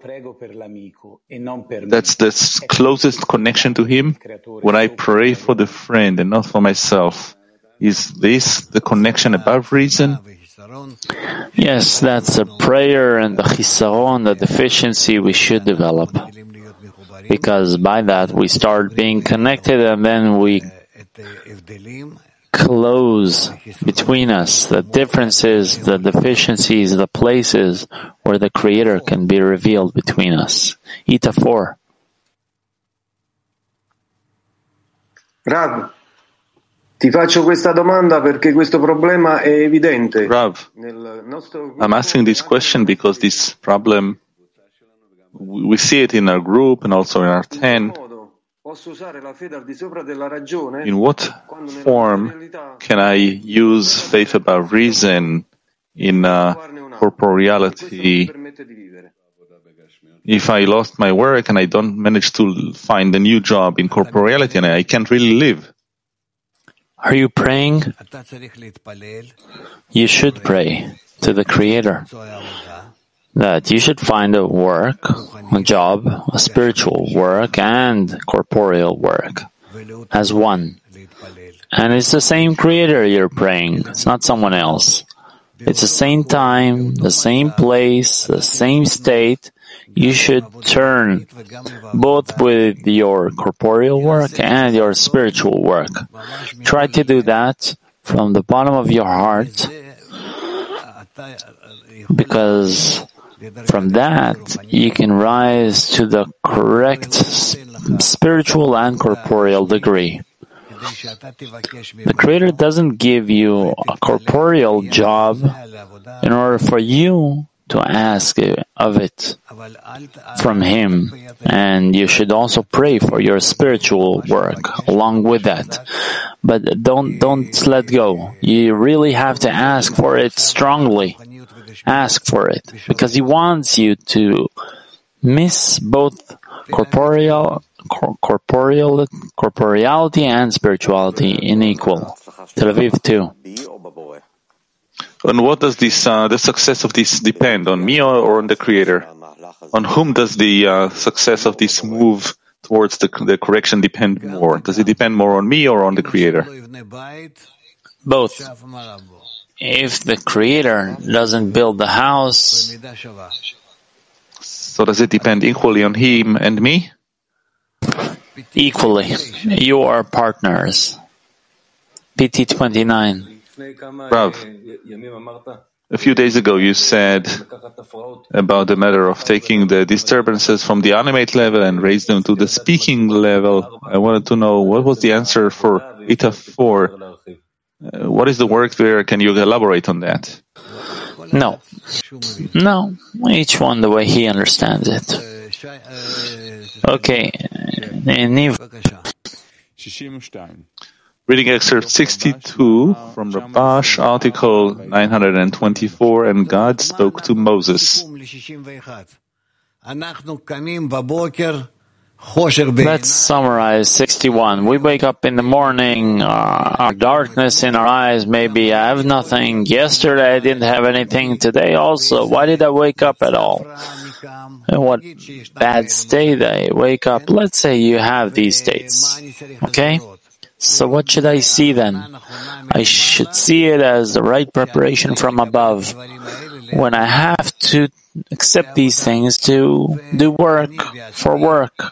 that's the closest connection to Him. When I pray for the friend and not for myself, is this the connection above reason? Yes, that's a prayer and the chisaron, the deficiency we should develop. Because by that we start being connected and then we close between us the differences, the deficiencies, the places where the Creator can be revealed between us. Ita 4. Rav, ti faccio questa domanda perché questo problema è evidente. Rav, I'm asking this question because this problem, we see it in our group and also in our 10. In what form can I use faith above reason in corporeality? If I lost my work and I don't manage to find a new job in corporeality and I can't really live. Are you praying? You should pray to the Creator that you should find a work, a job, a spiritual work, and corporeal work as one. And it's the same Creator you're praying. It's not someone else. It's the same time, the same place, the same state. You should turn both with your corporeal work and your spiritual work. Try to do that from the bottom of your heart, because From that, you can rise to the correct spiritual and corporeal degree. The Creator doesn't give you a corporeal job in order for you to ask of it from Him, and you should also pray for your spiritual work along with that. But don't let go. You really have to ask for it strongly. Ask for it, because He wants you to miss both corporeality and spirituality in equal. Tel Aviv 2. On what does the success of this depend? On me or on the Creator? On whom does the success of this move towards the correction depend more? Does it depend more on me or on the Creator? Both. If the Creator doesn't build the house, so does it depend equally on Him and me? Equally. You are partners. PT 29. Rav, a few days ago you said about the matter of taking the disturbances from the animate level and raise them to the speaking level. I wanted to know what was the answer for Eta 4. What is the work there? Can you elaborate on that? No. Each one the way he understands it. Okay. Reading excerpt 62 from Rabash, article 924, and God spoke to Moses. Let's summarize 61. We wake up in the morning, our darkness in our eyes, maybe I have nothing. Yesterday I didn't have anything. Today also. Why did I wake up at all? And what bad state I wake up? Let's say you have these states. Okay? So what should I see then? I should see it as the right preparation from above. When I have to accept these things to do work for work.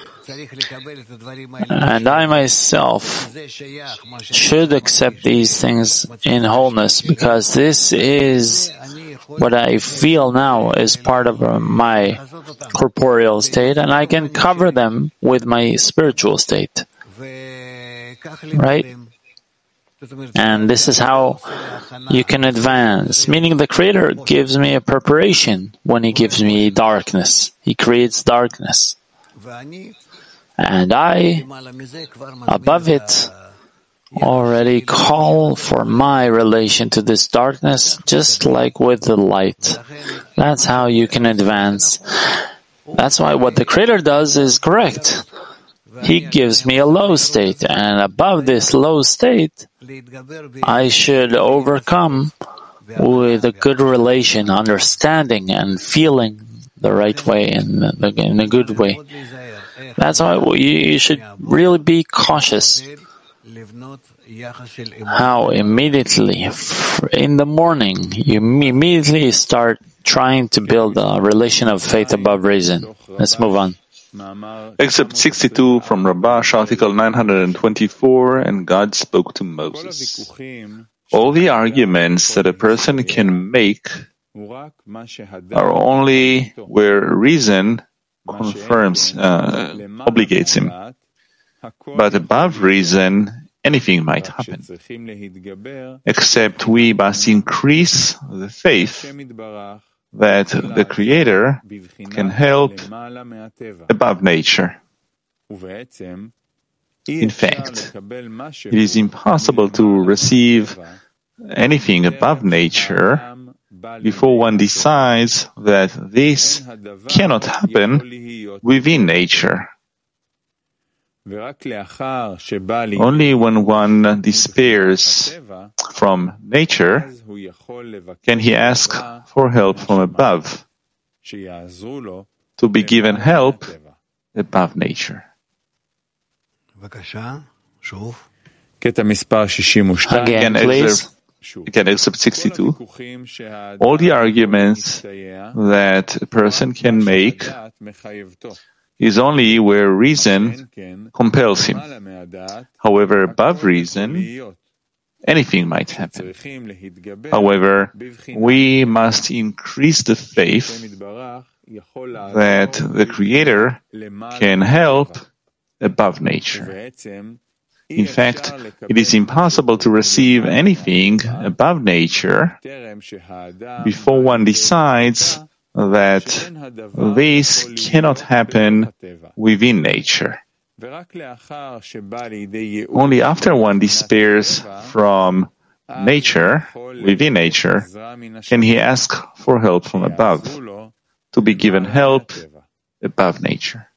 And I myself should accept these things in wholeness, because this is what I feel now is part of my corporeal state, and I can cover them with my spiritual state. Right? And this is how you can advance. Meaning the Creator gives me a preparation when He gives me darkness. He creates darkness. And I, above it, already call for my relation to this darkness, just like with the light. That's how you can advance. That's why what the Creator does is correct. He gives me a low state, and above this low state, I should overcome with a good relation, understanding and feeling the right way in a good way. That's why you should really be cautious. How immediately, in the morning, you immediately start trying to build a relation of faith above reason. Let's move on. Excerpt 62 from Rabash, article 924, and God spoke to Moses. All the arguments that a person can make are only where reason confirms, obligates him. But above reason, anything might happen. Except we must increase the faith that the Creator can help above nature. In fact, it is impossible to receive anything above nature before one decides that this cannot happen within nature. Only when one despairs from nature can he ask for help from above, to be given help above nature. Again, please. Again, excerpt 62. All the arguments that a person can make is only where reason compels him. However, above reason, anything might happen. However, we must increase the faith that the Creator can help above nature. In fact, it is impossible to receive anything above nature before one decides that this cannot happen within nature. Only after one despairs from nature, within nature, can he ask for help from above, to be given help above nature.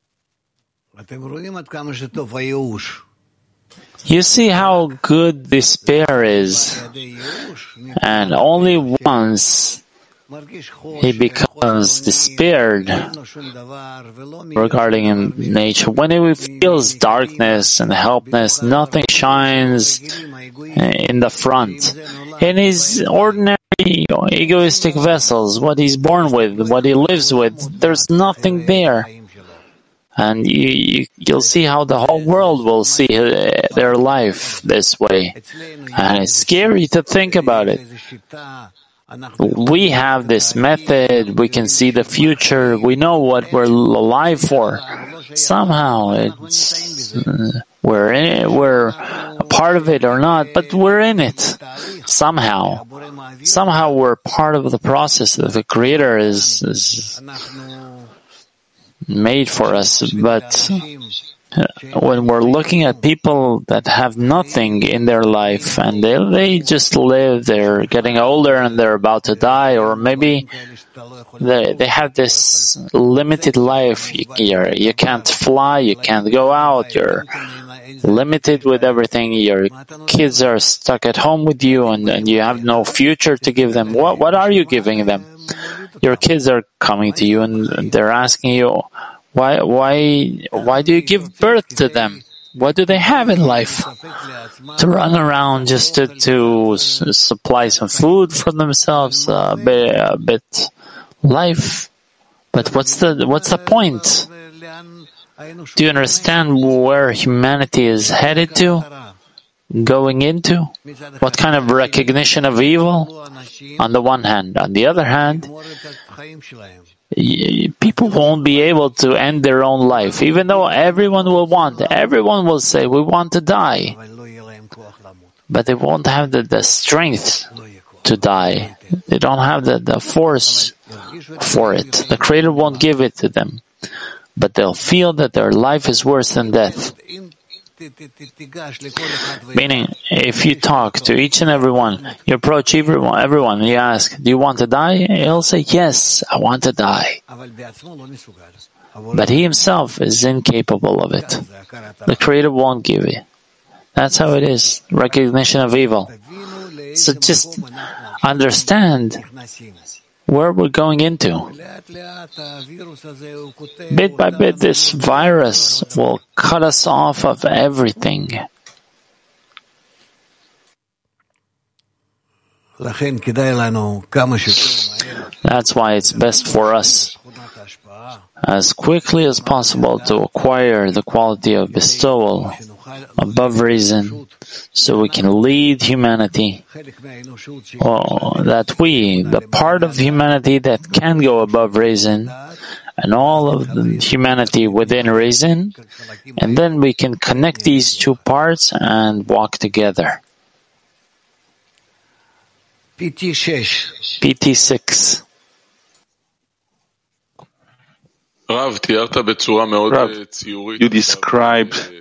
You see how good despair is, and only once he becomes despaired regarding nature. When he feels darkness and helplessness, nothing shines in the front. In his ordinary egoistic vessels, what he's born with, what he lives with, there's nothing there. And you'll see how the whole world will see their life this way. And it's scary to think about it. We have this method, we can see the future, we know what we're alive for. Somehow we're a part of it or not, but we're in it. Somehow we're part of the process that the Creator is made for us. But when we're looking at people that have nothing in their life and they just live, they're getting older and they're about to die, or maybe they have this limited life. You can't fly, you can't go out, you're limited with everything, your kids are stuck at home with you and you have no future to give them. What are you giving them? Your kids are coming to you and they're asking you, why do you give birth to them? What do they have in life? To run around just to supply some food for themselves, a bit life. But what's the point? Do you understand where humanity is headed to? Going into? What kind of recognition of evil? On the one hand. On the other hand, people won't be able to end their own life, even though everyone will say, we want to die. But they won't have the strength to die. They don't have the force for it. The Creator won't give it to them. But they'll feel that their life is worse than death. Meaning, if you talk to each and everyone, you approach everyone, you ask, do you want to die? He'll say, yes, I want to die. But he himself is incapable of it. The Creator won't give it. That's how it is. Recognition of evil. So just understand where we're going into. Bit by bit, this virus will cut us off of everything. That's why it's best for us, as quickly as possible, to acquire the quality of bestowal above reason, so we can lead humanity, that we, the part of humanity that can go above reason, and all of the humanity within reason, and then we can connect these two parts and walk together. PT 6. Rav, you described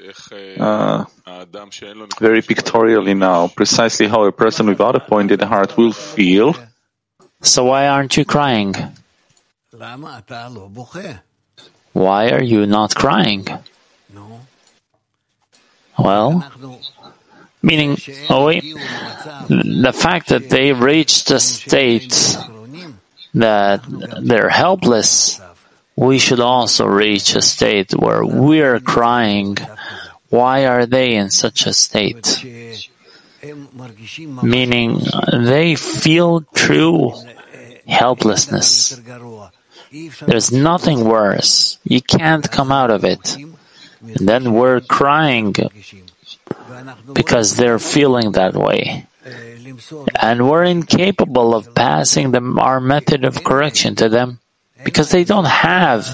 very pictorially now precisely how a person without a point in the heart will feel. So why aren't you crying? Why are you not crying? Well, meaning, the fact that they reached a state that they're helpless, we should also reach a state where we're crying. Why are they in such a state? Meaning, they feel true helplessness. There's nothing worse. You can't come out of it. And then we're crying because they're feeling that way. And we're incapable of passing our method of correction to them because they don't have.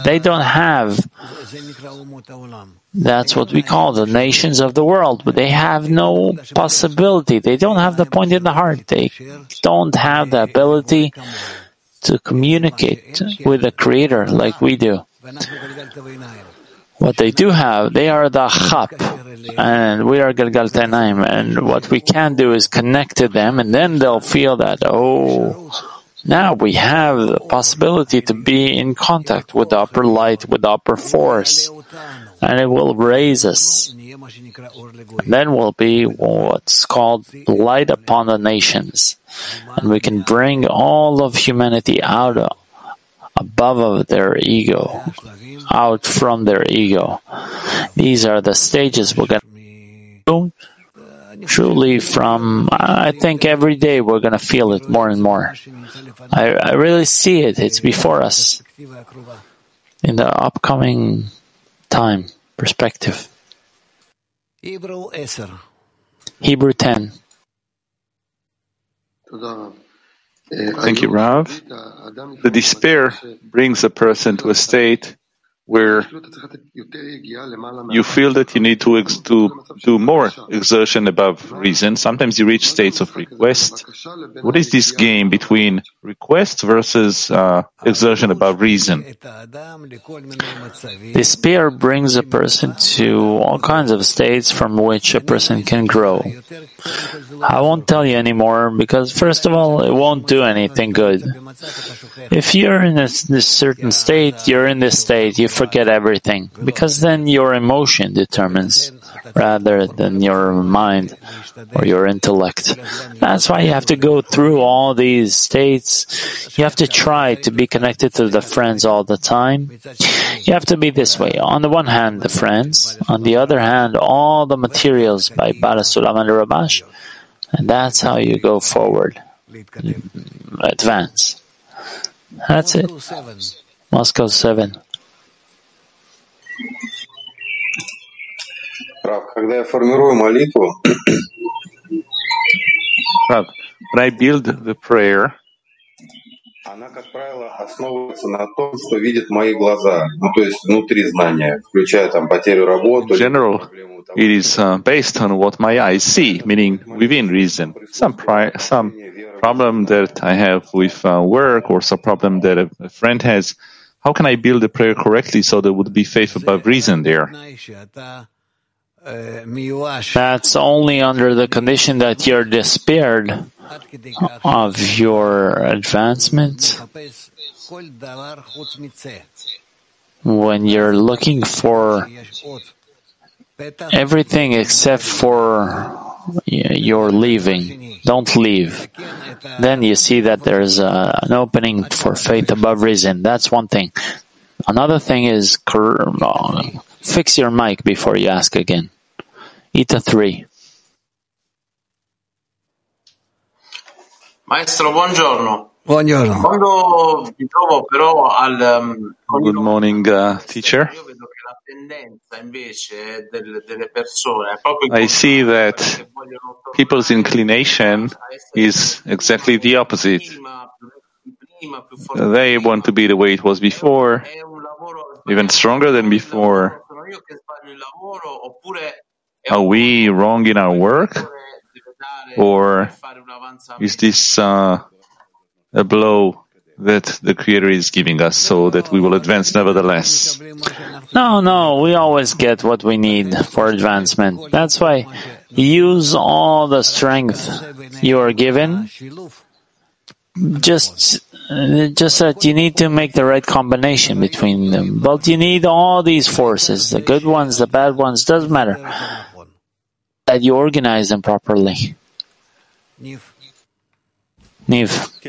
That's what we call the nations of the world, but they have no possibility. They don't have the point in the heart. They don't have the ability to communicate with the Creator like we do. What they do have, they are the Chap, and we are Galgalta Einaim, and what we can do is connect to them, and then they'll feel that, now we have the possibility to be in contact with the upper light, with the upper force, and it will raise us. And then we'll be what's called light upon the nations, and we can bring all of humanity out above of their ego, out from their ego. These are the stages we're going to do. Truly from, I think every day we're going to feel it more and more. I really see it. It's before us in the upcoming time perspective. Hebrew 10. Thank you, Rav. The despair brings a person to a state where you feel that you need to do more exertion above reason. Sometimes you reach states of request. What is this game between request versus exertion above reason? Despair brings a person to all kinds of states from which a person can grow. I won't tell you anymore because, first of all, it won't do anything good. If you're in this certain state, you're in this state, you forget everything, because then your emotion determines rather than your mind or your intellect. That's why you have to go through all these states. You have to try to be connected to the friends all the time. You have to be this way. On the one hand, the friends. On the other hand, all the materials by Bala Sulam and Rabash. And that's how you go forward. Advance. That's it. Moscow 7. When I build the prayer, in general, it is based on what my eyes see, meaning within reason. Some problem that I have with work or some problem that a friend has, how can I build the prayer correctly so there would be faith above reason there? That's only under the condition that you're despaired of your advancement. When you're looking for everything except for your leaving, don't leave. Then you see that there's an opening for faith above reason. That's one thing. Another thing is fix your mic before you ask again. Ita 3. Maestro, buongiorno. Buongiorno. Quando mi trovo però Good morning, teacher. I see that people's inclination is exactly the opposite. They want to be the way it was before, even stronger than before. Are we wrong in our work? Or is this a blow that the Creator is giving us so that we will advance nevertheless? No, we always get what we need for advancement. That's why use all the strength you are given. Just that you need to make the right combination between them. But you need all these forces, the good ones, the bad ones, doesn't matter. That you organize them properly. Niv.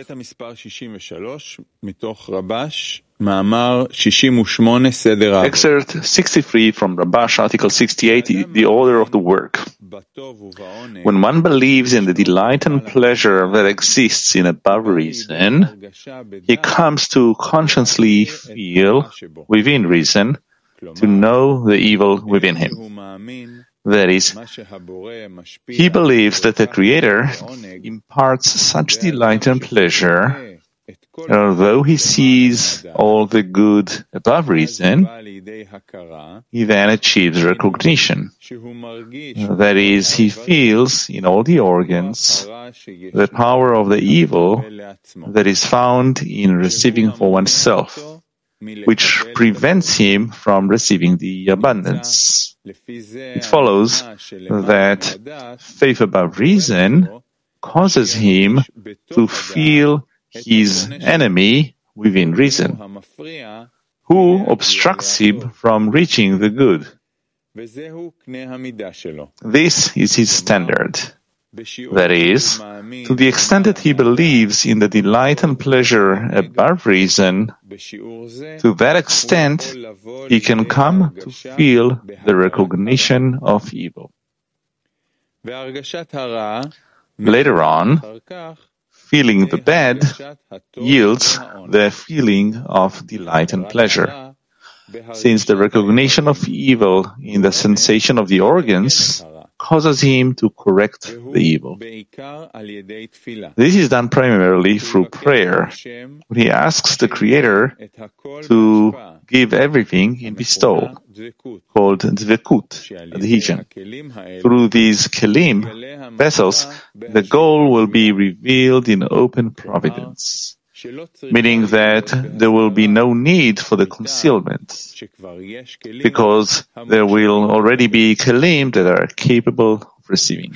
Excerpt 63 from Rabash, Article 68, the order of the work. When one believes in the delight and pleasure that exists in above reason, he comes to consciously feel within reason to know the evil within him. That is, he believes that the Creator imparts such delight and pleasure, and although he sees all the good above reason, he then achieves recognition. That is, he feels in all the organs the power of the evil that is found in receiving for oneself, which prevents him from receiving the abundance. It follows that faith above reason causes him to feel his enemy within reason, who obstructs him from reaching the good. This is his standard. That is, to the extent that he believes in the delight and pleasure above reason, to that extent he can come to feel the recognition of evil. Later on, feeling the bad yields the feeling of delight and pleasure, since the recognition of evil in the sensation of the organs causes him to correct the evil. This is done primarily through prayer, when he asks the Creator to give everything in bestowal, called dvekut, adhesion. Through these kelim, vessels, the goal will be revealed in open providence, meaning that there will be no need for the concealment, because there will already be kelim that are capable of receiving.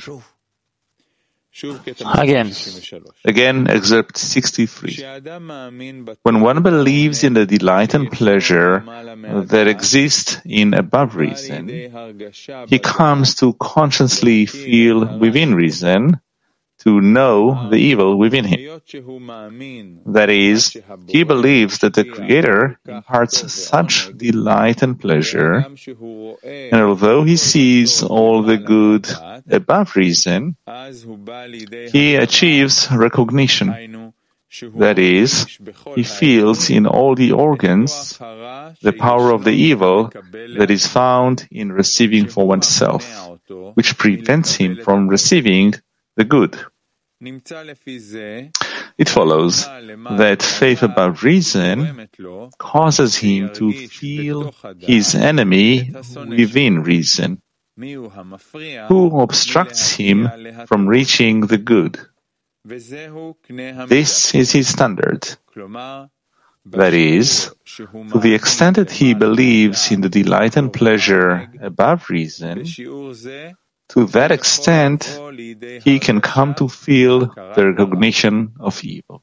Again, excerpt 63. When one believes in the delight and pleasure that exist in above reason, he comes to consciously feel within reason, to know the evil within him. That is, he believes that the Creator imparts such delight and pleasure, and although he sees all the good above reason, he achieves recognition. That is, he feels in all the organs the power of the evil that is found in receiving for oneself, which prevents him from receiving the good. It follows that faith above reason causes him to feel his enemy within reason, who obstructs him from reaching the good. This is his standard. That is, to the extent that he believes in the delight and pleasure above reason, to that extent, he can come to feel the recognition of evil.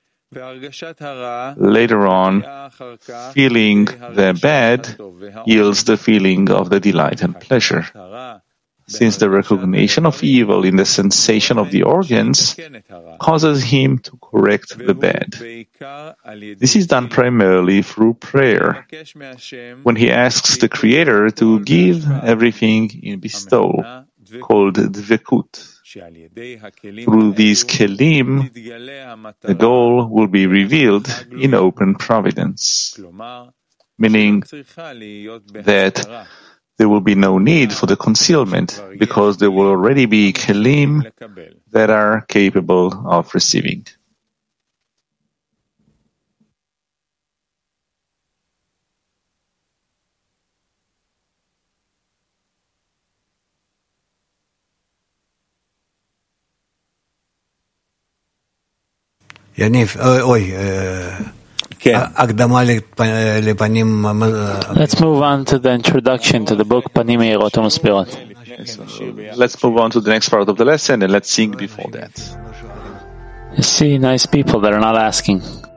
Later on, feeling the bad yields the feeling of the delight and pleasure, since the recognition of evil in the sensation of the organs causes him to correct the bad. This is done primarily through prayer, when he asks the Creator to give everything in bestowal, called dvekut. Through these kelim, the goal will be revealed in open providence, meaning that there will be no need for the concealment, because there will already be kelim that are capable of receiving. Yaniv, Let's move on to the introduction to the book Panim Meirot U'Maspirot. Let's move on to the next part of the lesson, and let's sing before that. You see nice people that are not asking.